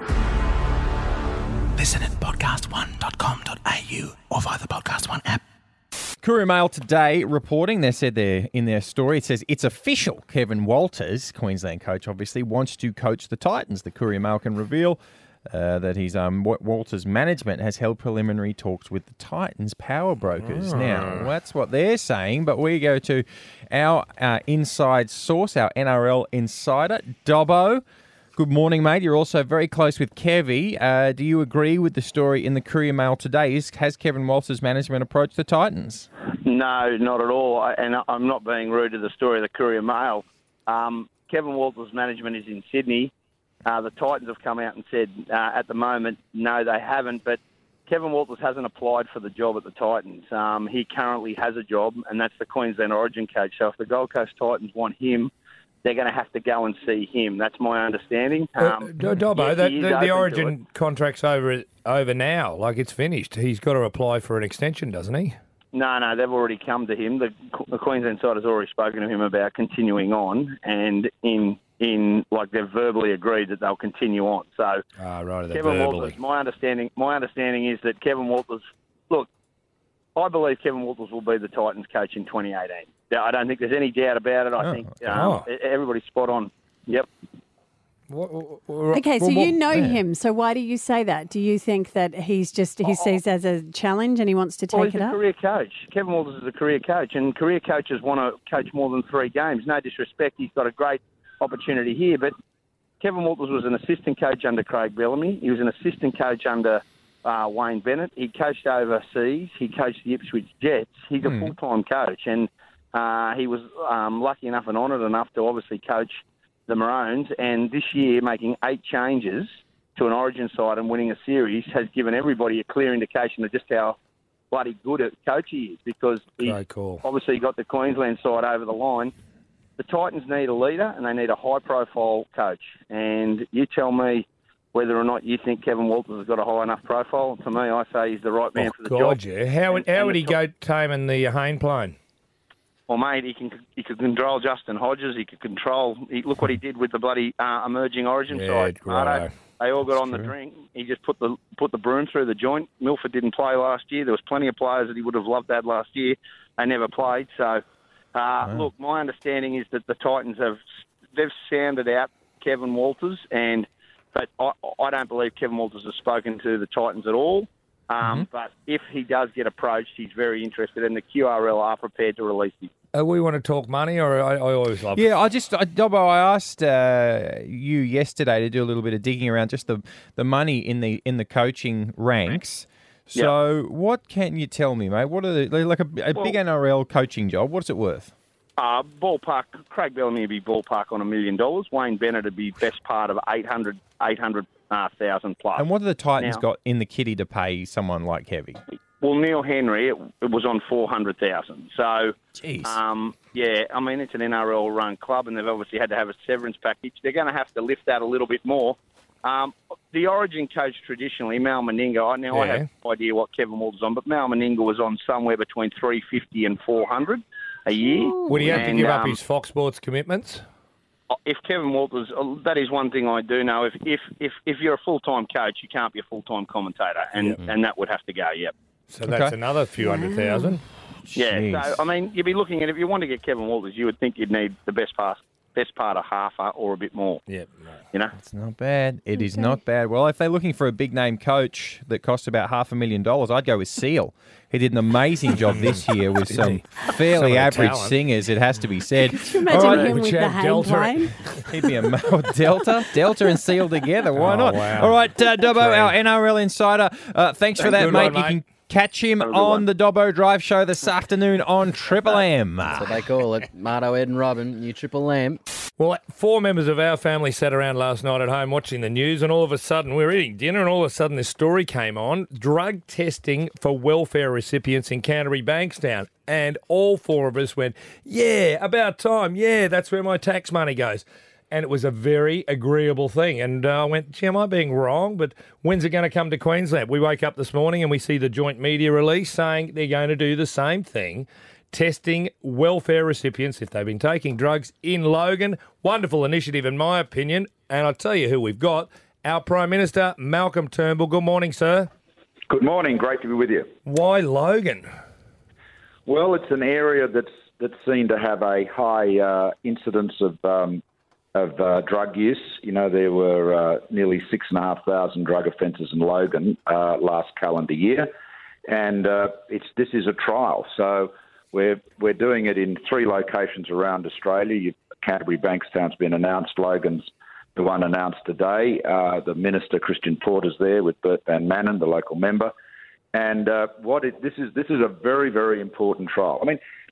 [SPEAKER 23] Listen at podcast1.com.au or via the Podcast One app.
[SPEAKER 4] Courier Mail today reporting, they said there in their story, it says it's official. Kevin Walters, Queensland coach, obviously wants to coach the Titans. The Courier Mail can reveal that his Walters' management has held preliminary talks with the Titans power brokers. Now, that's what they're saying, but we go to our inside source, our NRL insider, Dobbo. Good morning, mate. You're also very close with Kevy. Do you agree with the story in the Courier Mail today? Has Kevin Walters' management approached the Titans?
[SPEAKER 8] No, not at all. And I'm not being rude to the story of the Courier Mail.
[SPEAKER 17] Kevin Walters' management is in Sydney. The Titans have come out and said at the moment, no, they haven't. But Kevin Walters hasn't applied for the job at the Titans. He currently has a job, and that's the Queensland Origin coach. So if the Gold Coast Titans want him, they're going to have to go and see him. That's my understanding.
[SPEAKER 3] Dobbo, the Origin contract's over now. Like, it's finished. He's got to apply for an extension, doesn't he?
[SPEAKER 17] No, they've already come to him. The Queensland side has already spoken to him about continuing on, and they've verbally agreed that they'll continue on. So, Kevin Walters. My understanding is that Kevin Walters. Look, I believe Kevin Walters will be the Titans coach in 2018. I don't think there's any doubt about it. I think everybody's spot on. Yep.
[SPEAKER 2] Okay, so you know him. So why do you say that? Do you think that he sees as a challenge and he wants to take it up?
[SPEAKER 17] He's a career coach. Kevin Walters is a career coach, and career coaches want to coach more than 3 games. No disrespect, he's got a great opportunity here, but Kevin Walters was an assistant coach under Craig Bellamy. He was an assistant coach under Wayne Bennett. He coached overseas. He coached the Ipswich Jets. He's a full-time coach, and he was lucky enough and honoured enough to obviously coach the Maroons, and this year making 8 changes to an Origin side and winning a series has given everybody a clear indication of just how bloody good a coach he is, because he's obviously got the Queensland side over the line. The Titans need a leader and they need a high-profile coach, and you tell me whether or not you think Kevin Walters has got a high enough profile. To me, I say he's the right man for the job.
[SPEAKER 3] Yeah. How would he go taming the Hayne plane?
[SPEAKER 17] Well, mate, he could control Justin Hodges. He could control. Look what he did with the bloody emerging Origin side. Right. They all got on the drink. He just put the broom through the joint. Milford didn't play last year. There was plenty of players that he would have loved to have last year. They never played. So, look, my understanding is that the Titans they've sounded out Kevin Walters, but I don't believe Kevin Walters has spoken to the Titans at all. But if he does get approached, he's very interested, and the QRL are prepared to release him.
[SPEAKER 3] We want to talk money, or I always love.
[SPEAKER 4] Yeah, Dobbo, I asked you yesterday to do a little bit of digging around just the money in the coaching ranks. So, what can you tell me, mate? What are a big NRL coaching job? What's it worth?
[SPEAKER 17] Ballpark. Craig Bellamy would be ballpark on $1 million. Wayne Bennett would be best part of 800,000 plus.
[SPEAKER 4] And what have the Titans got in the kitty to pay someone like Kevy?
[SPEAKER 17] Well, Neil Henry, it was on 400,000. So,
[SPEAKER 4] jeez.
[SPEAKER 17] I mean, it's an NRL-run club, and they've obviously had to have a severance package. They're going to have to lift that a little bit more. The Origin coach traditionally, Mal Meninga, I have no idea what Kevin Walters on, but Mal Meninga was on somewhere between 350 and 400 a year.
[SPEAKER 3] Would he have to give up his Fox Sports commitments?
[SPEAKER 17] If Kevin Walters, that is one thing I do know. If you're a full-time coach, you can't be a full-time commentator, and that would have to go, yep.
[SPEAKER 3] So that's another few 100,000.
[SPEAKER 17] Yeah, so, I mean, you'd be looking at, if you want to get Kevin Walters, you would think you'd need the best part of half or a bit more.
[SPEAKER 3] Yeah.
[SPEAKER 17] You know?
[SPEAKER 4] It's not bad. It is not bad. Well, if they're looking for a big-name coach that costs about $500,000, I'd go with Seal. He did an amazing job this year with some fairly average singers, it has to be said.
[SPEAKER 2] Could you imagine him with the Hayne plane?
[SPEAKER 4] He'd be a Delta and Seal together. Why not? Wow. All right, Dobbo, our NRL insider, thanks for that, mate. You can catch him on the Dobbo Drive Show this afternoon on Triple M.
[SPEAKER 1] That's what they call it. Marto, Ed and Robin, new Triple M.
[SPEAKER 3] Well, 4 members of our family sat around last night at home watching the news, and all of a sudden, we were eating dinner, and all of a sudden this story came on, drug testing for welfare recipients in Canterbury Bankstown. And all 4 of us went, yeah, about time. Yeah, that's where my tax money goes. And it was a very agreeable thing. And I went, gee, am I being wrong? But when's it going to come to Queensland? We wake up this morning and we see the joint media release saying they're going to do the same thing, testing welfare recipients if they've been taking drugs in Logan. Wonderful initiative, in my opinion. And I'll tell you who we've got. Our Prime Minister, Malcolm Turnbull. Good morning, sir.
[SPEAKER 5] Good morning. Great to be with you.
[SPEAKER 3] Why Logan?
[SPEAKER 5] Well, it's an area that's seen to have a high incidence of drug use. You know, there were nearly 6,500 drug offences in Logan last calendar year, and this is a trial. So we're doing it in 3 locations around Australia. Canterbury Bankstown's been announced. Logan's the one announced today. The Minister, Christian Porter's there with Bert Van Manen, the local member. And this is a very, very important trial. I mean, look,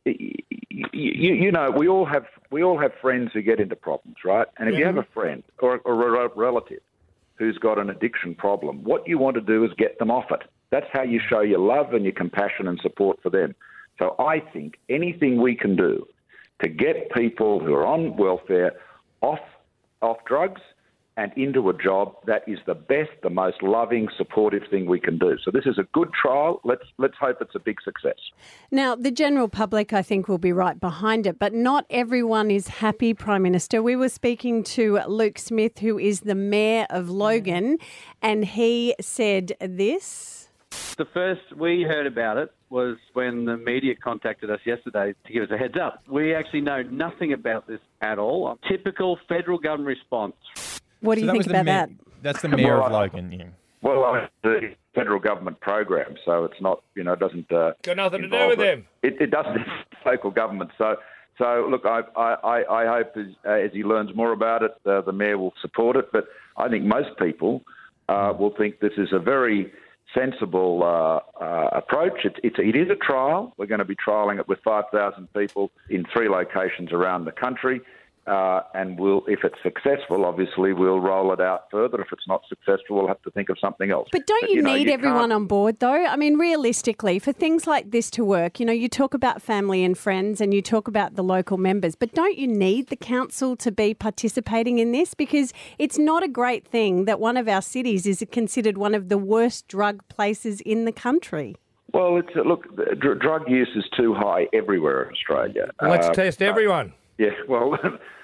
[SPEAKER 5] you know, we all have friends who get into problems, right? And if you have a friend or a relative who's got an addiction problem, what you want to do is get them off it. That's how you show your love and your compassion and support for them. So I think anything we can do to get people who are on welfare off drugs and into a job, that is the best, the most loving, supportive thing we can do. So this is a good trial. Let's hope it's a big success.
[SPEAKER 2] Now, the general public, I think, will be right behind it, but not everyone is happy, Prime Minister. We were speaking to Luke Smith, who is the Mayor of Logan, and he said this.
[SPEAKER 17] The first we heard about it was when the media contacted us yesterday to give us a heads up. We actually know nothing about this at all. Typical federal government response.
[SPEAKER 2] What do you think about that?
[SPEAKER 4] That's the Mayor of Logan, yeah.
[SPEAKER 5] Well, it's a federal government program, so it's not, it doesn't...
[SPEAKER 3] got nothing to do with them.
[SPEAKER 5] It doesn't, it's local government. So look, I hope as he learns more about it, the Mayor will support it. But I think most people will think this is a very sensible approach. It is a trial. We're going to be trialling it with 5,000 people in 3 locations around the country. And if it's successful, obviously we'll roll it out further. If it's not successful, we'll have to think of something else.
[SPEAKER 2] But don't you need everyone on board, though? I mean, realistically, for things like this to work, you talk about family and friends and you talk about the local members, but don't you need the council to be participating in this? Because it's not a great thing that one of our cities is considered one of the worst drug places in the country.
[SPEAKER 5] Well, drug use is too high everywhere in Australia.
[SPEAKER 3] Let's test everyone.
[SPEAKER 5] Yeah, well,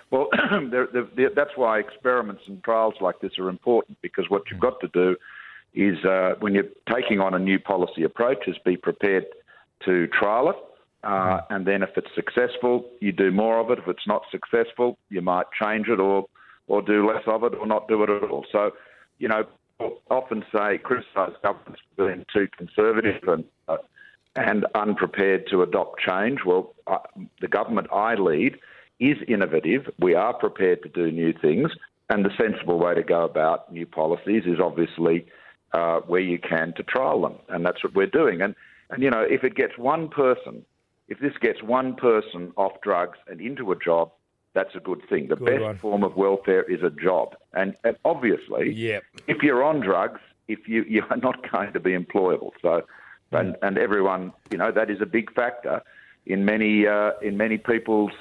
[SPEAKER 5] that's why experiments and trials like this are important, because what you've got to do is when you're taking on a new policy approach is be prepared to trial it, and then if it's successful, you do more of it. If it's not successful, you might change it or do less of it or not do it at all. So, people often criticise governments for being too conservative and unprepared to adopt change. Well, the government I lead is innovative. We are prepared to do new things, and the sensible way to go about new policies is obviously where you can to trial them, and that's what we're doing. And if it gets one person, if this gets one person off drugs and into a job, that's a good thing. The best form of welfare is a job, and obviously, if you're on drugs, you are not going to be employable. So, and everyone, that is a big factor in many people's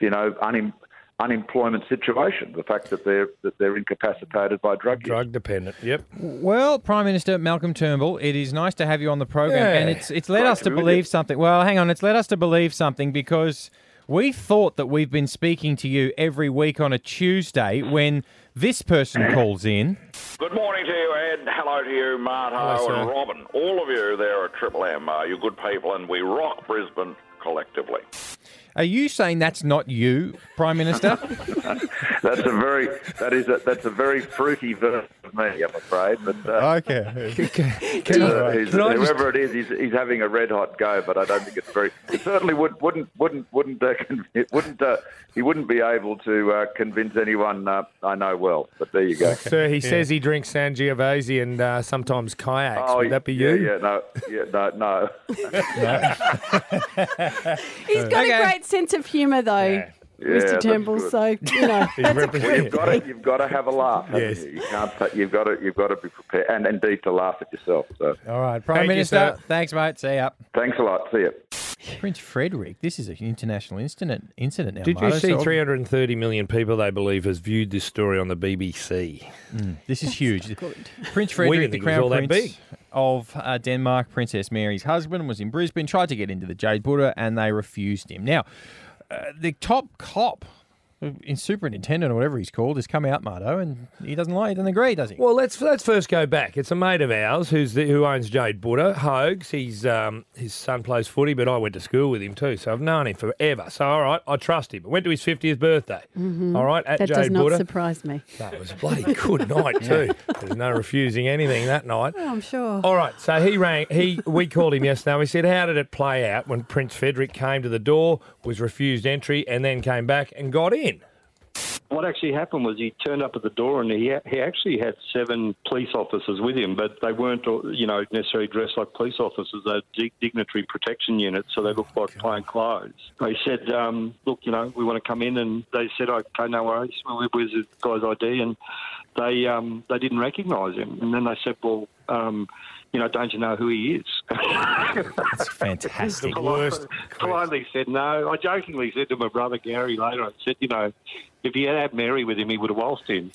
[SPEAKER 5] unemployment situation, the fact that they're incapacitated by drug use.
[SPEAKER 3] Drug dependent, yep.
[SPEAKER 4] Well, Prime Minister Malcolm Turnbull, it is nice to have you on the program, and it's led us to believe something. Well, hang on, it's led us to believe something because we thought that we've been speaking to you every week on a Tuesday when this person calls in.
[SPEAKER 6] Good morning to you, Ed. Hello to you, Marto and Robin. All of you there at Triple M. You're good people, and we rock Brisbane collectively.
[SPEAKER 4] Are you saying that's not you, Prime Minister?
[SPEAKER 5] That's a very fruity version of me, I'm afraid. But
[SPEAKER 4] okay.
[SPEAKER 5] Whoever it is, he's having a red hot go, but I don't think it's very. It certainly he wouldn't be able to convince anyone I know well. But there you go.
[SPEAKER 3] Sir, he says he drinks Sangiovese and sometimes kayaks.
[SPEAKER 5] Oh,
[SPEAKER 3] would that be you?
[SPEAKER 5] No.
[SPEAKER 2] He's got a great sense of humour, though, Mr. Turnbull. So
[SPEAKER 5] you've got to have a laugh. Yes. You can't. You've got to be prepared, and indeed to laugh at yourself. So.
[SPEAKER 4] All right, Prime Minister. Thanks, mate. See ya.
[SPEAKER 5] Thanks a lot. See ya.
[SPEAKER 4] Prince Frederick, this is an international incident now.
[SPEAKER 3] Did you see 330 million people, they believe, has viewed this story on the BBC?
[SPEAKER 4] This is huge. Prince Frederick, the Crown Prince of Denmark, Princess Mary's husband, was in Brisbane, tried to get into the Jade Buddha, and they refused him. Now, the top cop in superintendent or whatever he's called has come out, Marto, and he doesn't agree, does he?
[SPEAKER 3] Well, let's first go back. It's a mate of ours who owns Jade Buddha, Hogs. His son plays footy, but I went to school with him too, so I've known him forever. So, all right, I trust him. I went to his 50th birthday, all right, at Jade Buddha.
[SPEAKER 2] That does not surprise me.
[SPEAKER 3] No, it was a bloody good night too. There's no refusing anything that night.
[SPEAKER 2] Oh, I'm sure.
[SPEAKER 3] All right, so we called him yesterday. We said, how did it play out when Prince Frederick came to the door, was refused entry, and then came back and got in?
[SPEAKER 7] what actually happened was he turned up at the door and he actually had 7 police officers with him, but they weren't, necessarily dressed like police officers. They're dignitary protection units, so they looked like plain clothes. They said, look, we want to come in, and they said, okay, no worries, where's the guy's ID? And they didn't recognise him. And then they said, well, don't you know who he is?
[SPEAKER 4] That's fantastic.
[SPEAKER 7] Politely said no. I jokingly said to my brother Gary later, I said, if he had Mary with him, he would have waltzed in.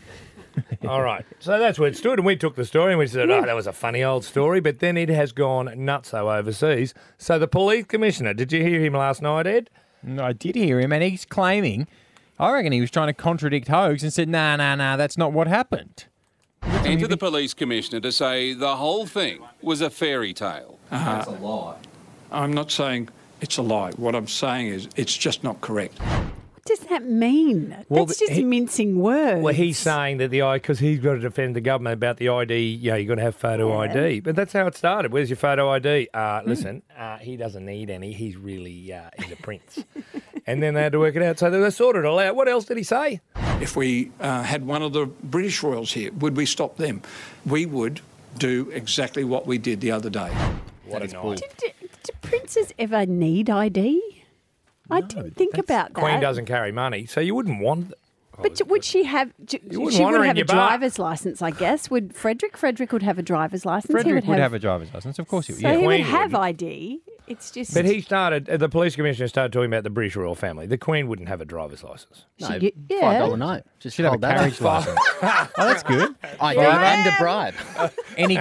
[SPEAKER 3] All right. So that's where it stood, and we took the story and we said, that was a funny old story, but then it has gone nutso overseas. So the police commissioner, did you hear him last night, Ed?
[SPEAKER 4] No, I did hear him, and he's claiming, I reckon he was trying to contradict Hogs and said, nah, that's not what happened.
[SPEAKER 9] And to the police commissioner to say the whole thing was a fairy tale.
[SPEAKER 10] That's a lie. I'm not saying it's a lie. What I'm saying is it's just not correct.
[SPEAKER 2] What does that mean?
[SPEAKER 3] Well,
[SPEAKER 2] That's just mincing words.
[SPEAKER 3] Well, he's saying that because he's got to defend the government about the ID, you've got to have photo ID. But that's how it started. Where's your photo ID? Listen, he doesn't need any. He's really, he's a prince. And then they had to work it out. So they sorted it all out. What else did he say?
[SPEAKER 10] If we had one of the British royals here, would we stop them? We would do exactly what we did the other day.
[SPEAKER 3] What a night.
[SPEAKER 2] Do princes ever need ID? I didn't think about that.
[SPEAKER 3] Queen doesn't carry money, so you wouldn't want...
[SPEAKER 2] But would she have... She would have a driver's licence, I guess. Would Frederick? Frederick would have a driver's licence.
[SPEAKER 4] Frederick would have a driver's licence, of course he would.
[SPEAKER 2] So he would have ID. It's just...
[SPEAKER 3] But the police commissioner started talking about the British royal family. The Queen wouldn't have a driver's licence.
[SPEAKER 1] No, $5 note. Just
[SPEAKER 4] she'd have a carriage licence. Oh, that's good.
[SPEAKER 1] ID and a bribe.
[SPEAKER 4] Any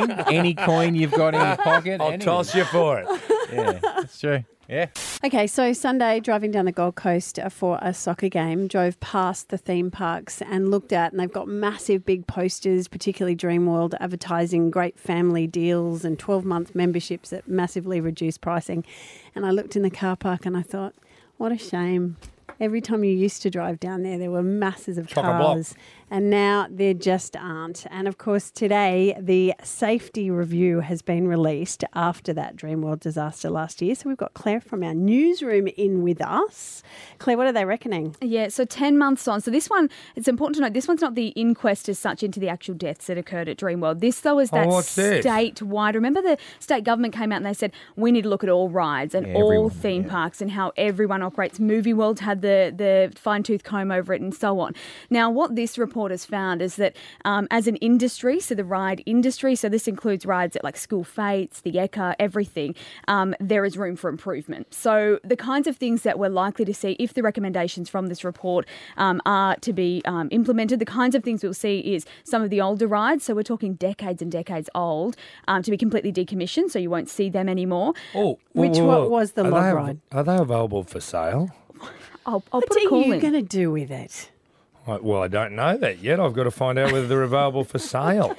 [SPEAKER 4] coin you've got in your pocket.
[SPEAKER 3] I'll toss you for it.
[SPEAKER 4] Yeah, that's true. Yeah.
[SPEAKER 2] Okay, so Sunday, driving down the Gold Coast for a soccer game, drove past the theme parks and looked at, and they've got massive big posters, particularly Dreamworld, advertising great family deals and 12-month memberships at massively reduced pricing. And I looked in the car park and I thought, what a shame. Every time you used to drive down there were masses of cars, and now there just aren't. And, of course, today the safety review has been released after that Dreamworld disaster last year. So we've got Claire from our newsroom in with us. Claire, what are they reckoning?
[SPEAKER 11] Yeah, so 10 months on. So this one, it's important to note, this one's not the inquest as such into the actual deaths that occurred at Dreamworld. This, though, is that statewide. Remember the state government came out and they said, we need to look at all rides and all theme parks and how everyone operates. Movie World had the fine-tooth comb over it and so on. Now, what this report has found is that as an industry, so the ride industry, so this includes rides at like School Fates, the Ekka, everything, there is room for improvement. So the kinds of things that we're likely to see if the recommendations from this report are to be implemented, the kinds of things we'll see is some of the older rides, so we're talking decades and decades old, to be completely decommissioned, so you won't see them anymore.
[SPEAKER 3] Oh,
[SPEAKER 2] Which was the log ride?
[SPEAKER 3] Are they available for sale?
[SPEAKER 11] I'll
[SPEAKER 2] what
[SPEAKER 11] put a call in.
[SPEAKER 2] What are you going to do with it?
[SPEAKER 3] Well, I don't know that yet. I've got to find out whether they're available for sale.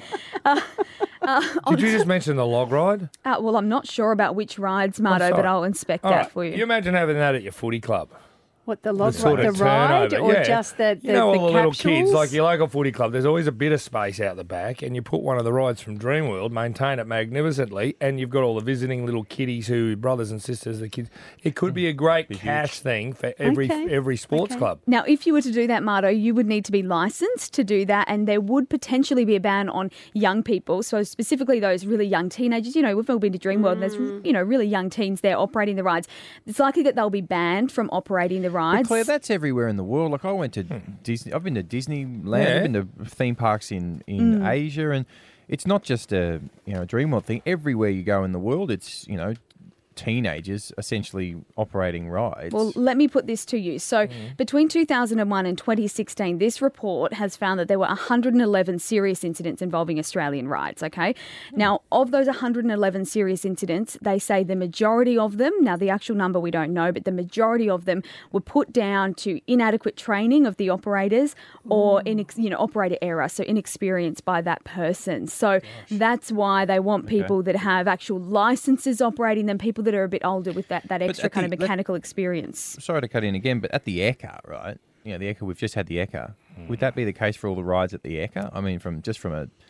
[SPEAKER 3] Did you just mention the log ride?
[SPEAKER 11] Well, I'm not sure about which rides, Marto, but I'll inspect that for you.
[SPEAKER 3] You imagine having that at your footy club.
[SPEAKER 2] What, the log ride? The ride or just the
[SPEAKER 3] You know, all the little
[SPEAKER 2] capsules?
[SPEAKER 3] kids, like your local footy club, there's always a bit of space out the back, and you put one of the rides from Dreamworld, maintain it magnificently, and you've got all the visiting little kiddies brothers and sisters, the kids. It could be a great cash thing for every sports club.
[SPEAKER 11] Now, if you were to do that, Marto, you would need to be licensed to do that, and there would potentially be a ban on young people, so specifically those really young teenagers. You know, we've all been to Dreamworld, and there's, really young teens there operating the rides. It's likely that they'll be banned from operating the rides.
[SPEAKER 4] But Claire, that's everywhere in the world. Like I went to Disney. I've been to Disneyland. I've been to theme parks in Asia, and it's not just a Dreamworld thing. Everywhere you go in the world, it's teenagers essentially operating rides.
[SPEAKER 11] Well, let me put this to you. So between 2001 and 2016, this report has found that there were 111 serious incidents involving Australian rides, okay? Now, of those 111 serious incidents, they say the majority of them, now the actual number we don't know, but the majority of them were put down to inadequate training of the operators or operator error, so inexperience by that person. So that's why they want people that have actual licenses operating them, people that are a bit older with that extra kind of mechanical experience.
[SPEAKER 4] Sorry to cut in again, but at the Ekka, right? The Ekka, we've just had the Ekka. Would that be the case for all the rides at the Ekka? I mean, from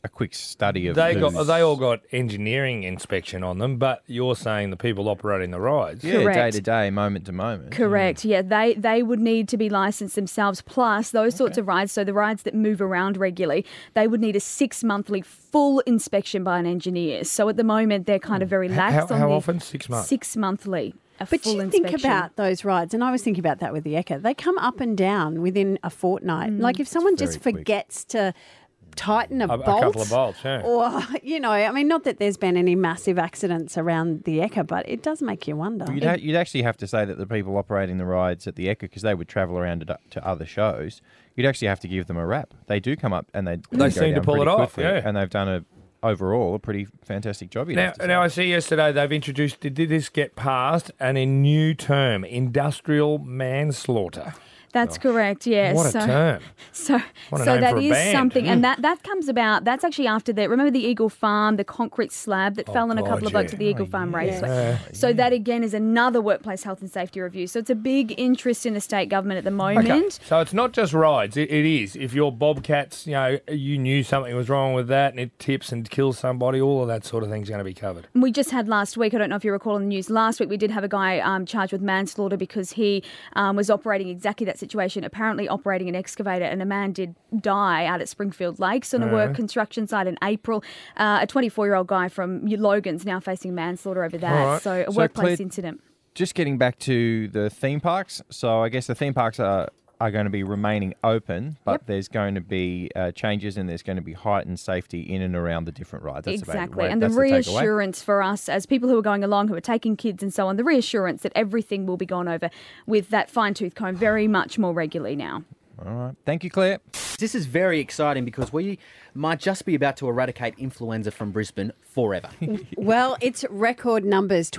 [SPEAKER 4] a quick study of
[SPEAKER 3] they all got engineering inspection on them, but you're saying the people operating the rides.
[SPEAKER 4] Yeah, day to day, moment to moment.
[SPEAKER 11] Correct. Yeah, they would need to be licensed themselves. Plus, those sorts of rides, so the rides that move around regularly, they would need a 6-monthly full inspection by an engineer. So at the moment, they're kind of very lax on
[SPEAKER 3] how often? 6 months.
[SPEAKER 11] 6 monthly.
[SPEAKER 2] But you think about those rides, and I was thinking about that with the Ekka. They come up and down within a fortnight. Like if someone just forgets to tighten a bolt.
[SPEAKER 3] A couple of bolts, yeah.
[SPEAKER 2] Or, I mean, not that there's been any massive accidents around the Ekka, but it does make you wonder.
[SPEAKER 4] You'd actually have to say that the people operating the rides at the Ekka, because they would travel around to other shows, you'd actually have to give them a rap. They do come up and they
[SPEAKER 3] seem to pull it off, yeah.
[SPEAKER 4] And they've done overall a pretty fantastic job.
[SPEAKER 3] Now I see yesterday they've introduced, did this get passed, a new term, industrial manslaughter.
[SPEAKER 11] That's correct, yes.
[SPEAKER 3] What a term.
[SPEAKER 11] So that is something, and that comes about, that's actually after remember the Eagle Farm, the concrete slab that fell on a couple of blokes at the Eagle Farm Raceway. So that again is another workplace health and safety review. So it's a big interest in the state government at the moment.
[SPEAKER 3] Okay. So it's not just rides, it is. If your Bobcats, you knew something was wrong with that and it tips and kills somebody, all of that sort of thing's going to be covered.
[SPEAKER 11] We just had last week, I don't know if you recall in the news, last week we did have a guy charged with manslaughter because he was operating exactly that situation, apparently operating an excavator, and a man did die out at Springfield Lakes on a work construction site in April. A 24-year-old guy from Logan's now facing manslaughter over that. Right. So a workplace incident.
[SPEAKER 4] Just getting back to the theme parks. So I guess the theme parks are going to be remaining open, but there's going to be changes and there's going to be heightened safety in and around the different rides. That's
[SPEAKER 11] exactly. And the reassurance for us as people who are going along, who are taking kids and so on, the reassurance that everything will be gone over with that fine-tooth comb very much more regularly now.
[SPEAKER 4] All right. Thank you, Claire.
[SPEAKER 1] This is very exciting because we might just be about to eradicate influenza from Brisbane forever.
[SPEAKER 2] Well, it's record numbers.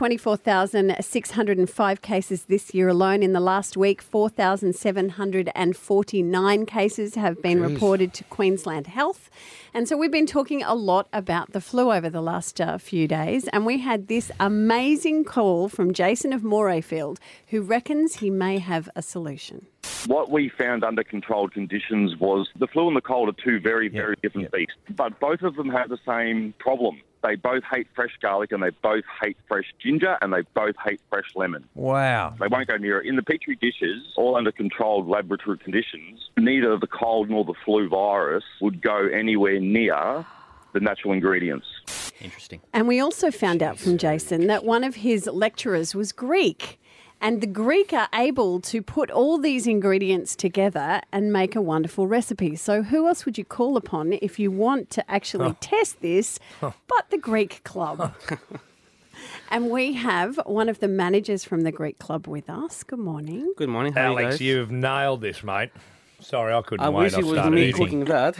[SPEAKER 2] 24,605 cases this year alone. In the last week, 4,749 cases have been reported to Queensland Health. And so we've been talking a lot about the flu over the last few days. And we had this amazing call from Jason of Morayfield, who reckons he may have a solution.
[SPEAKER 5] What we found under controlled conditions was the flu and the cold are two very, very different beasts. But both of them have the same problem. They both hate fresh garlic and they both hate fresh ginger and they both hate fresh lemon.
[SPEAKER 4] Wow.
[SPEAKER 5] They won't go near it. In the Petri dishes, all under controlled laboratory conditions, neither the cold nor the flu virus would go anywhere near the natural ingredients.
[SPEAKER 1] Interesting.
[SPEAKER 2] And we also found out from Jason that one of his lecturers was Greek. And the Greek are able to put all these ingredients together and make a wonderful recipe. So who else would you call upon if you want to actually test this but the Greek Club? And we have one of the managers from the Greek Club with us. Good morning.
[SPEAKER 12] Good morning. How
[SPEAKER 3] Alex,
[SPEAKER 12] are you guys?
[SPEAKER 3] You've nailed this, mate. Sorry, I couldn't
[SPEAKER 12] I
[SPEAKER 3] wait.
[SPEAKER 12] wish it was me cooking that.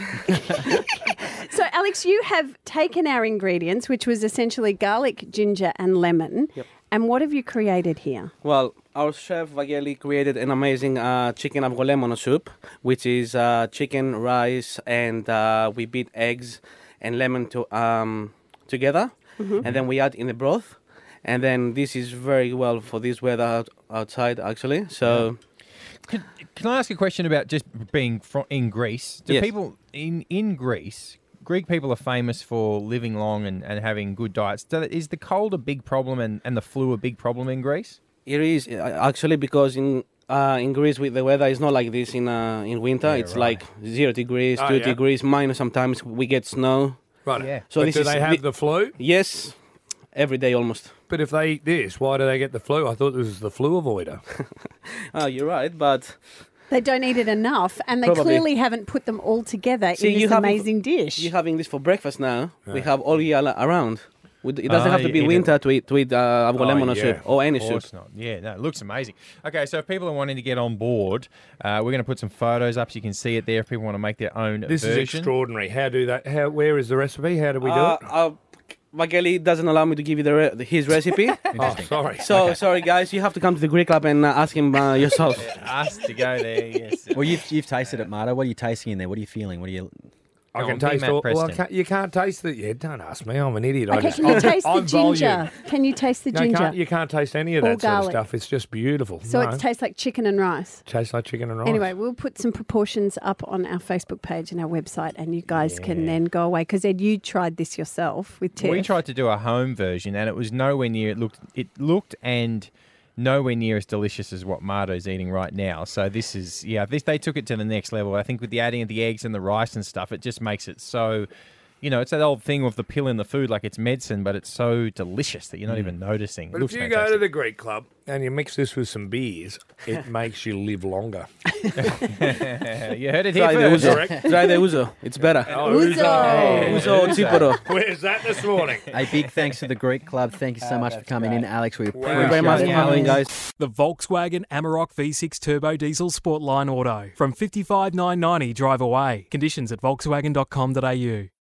[SPEAKER 2] So, Alex, you have taken our ingredients, which was essentially garlic, ginger and lemon.
[SPEAKER 12] Yep.
[SPEAKER 2] And what have you created here?
[SPEAKER 12] Well, our chef Vageli created an amazing chicken avgolemono soup, which is chicken, rice, and we beat eggs and lemon together. Mm-hmm. And then we add in the broth. And then this is very well for this weather outside, actually. So,
[SPEAKER 4] can I ask a question about just being in Greece? Do people in Greece... Greek people are famous for living long and having good diets. Is the cold a big problem and the flu a big problem in Greece?
[SPEAKER 12] It is, actually, because in Greece the weather is not like this in winter. Yeah, it's like 0 degrees, 2 degrees, minus sometimes. We get snow.
[SPEAKER 3] Right. Yeah. So do they have the flu?
[SPEAKER 12] Yes, every day almost.
[SPEAKER 3] But if they eat this, why do they get the flu? I thought this was the flu avoider.
[SPEAKER 12] Oh, you're right, but...
[SPEAKER 2] They don't eat it enough, and they clearly haven't put them all together in this amazing dish.
[SPEAKER 12] You're having this for breakfast now. Yeah. We have all year around. It doesn't have to be winter to eat avgolemono soup or any soup.
[SPEAKER 4] Not. Yeah, no, it looks amazing. Okay, so if people are wanting to get on board, we're going to put some photos up so you can see it there if people want to make their own version.
[SPEAKER 3] This is extraordinary. How do that? Where is the recipe? How do we do it?
[SPEAKER 12] Vageli doesn't allow me to give you his recipe.
[SPEAKER 3] Oh, sorry.
[SPEAKER 12] So sorry, guys. You have to come to the Greek Club and ask him yourself.
[SPEAKER 4] Ask to go there. Yes.
[SPEAKER 1] Well, you've tasted it, Marta. What are you tasting in there? What are you feeling?
[SPEAKER 3] I can taste all. Well, you can't taste the. Yeah, don't ask me. I'm an idiot.
[SPEAKER 2] Okay, can you taste the ginger? Can you taste the ginger?
[SPEAKER 3] You can't taste any of that sort of stuff. It's just beautiful.
[SPEAKER 2] So it tastes like chicken and rice.
[SPEAKER 3] Tastes like chicken and rice.
[SPEAKER 2] Anyway, we'll put some proportions up on our Facebook page and our website, and you guys can then go away. Because Ed, you tried this yourself with Tiff.
[SPEAKER 4] We tried to do a home version, and it was nowhere near. It looked and nowhere near as delicious as what Marto's eating right now. So this is, they took it to the next level. I think with the adding of the eggs and the rice and stuff, it just makes it so, it's that old thing of the pill in the food, like it's medicine, but it's so delicious that you're not even noticing.
[SPEAKER 3] But if you go to the Greek Club and you mix this with some beers, it makes you live longer.
[SPEAKER 4] You heard it here first.
[SPEAKER 12] Try the ouzo. It's better.
[SPEAKER 3] Ouzo cheaper. Where's that this morning?
[SPEAKER 1] A big thanks to the Greek Club. Thank you so much for coming in, Alex. We appreciate
[SPEAKER 12] Thank you very much for coming, guys.
[SPEAKER 13] The Volkswagen Amarok V6 Turbo Diesel Sportline Auto. From $55,990 drive away. Conditions at volkswagen.com.au.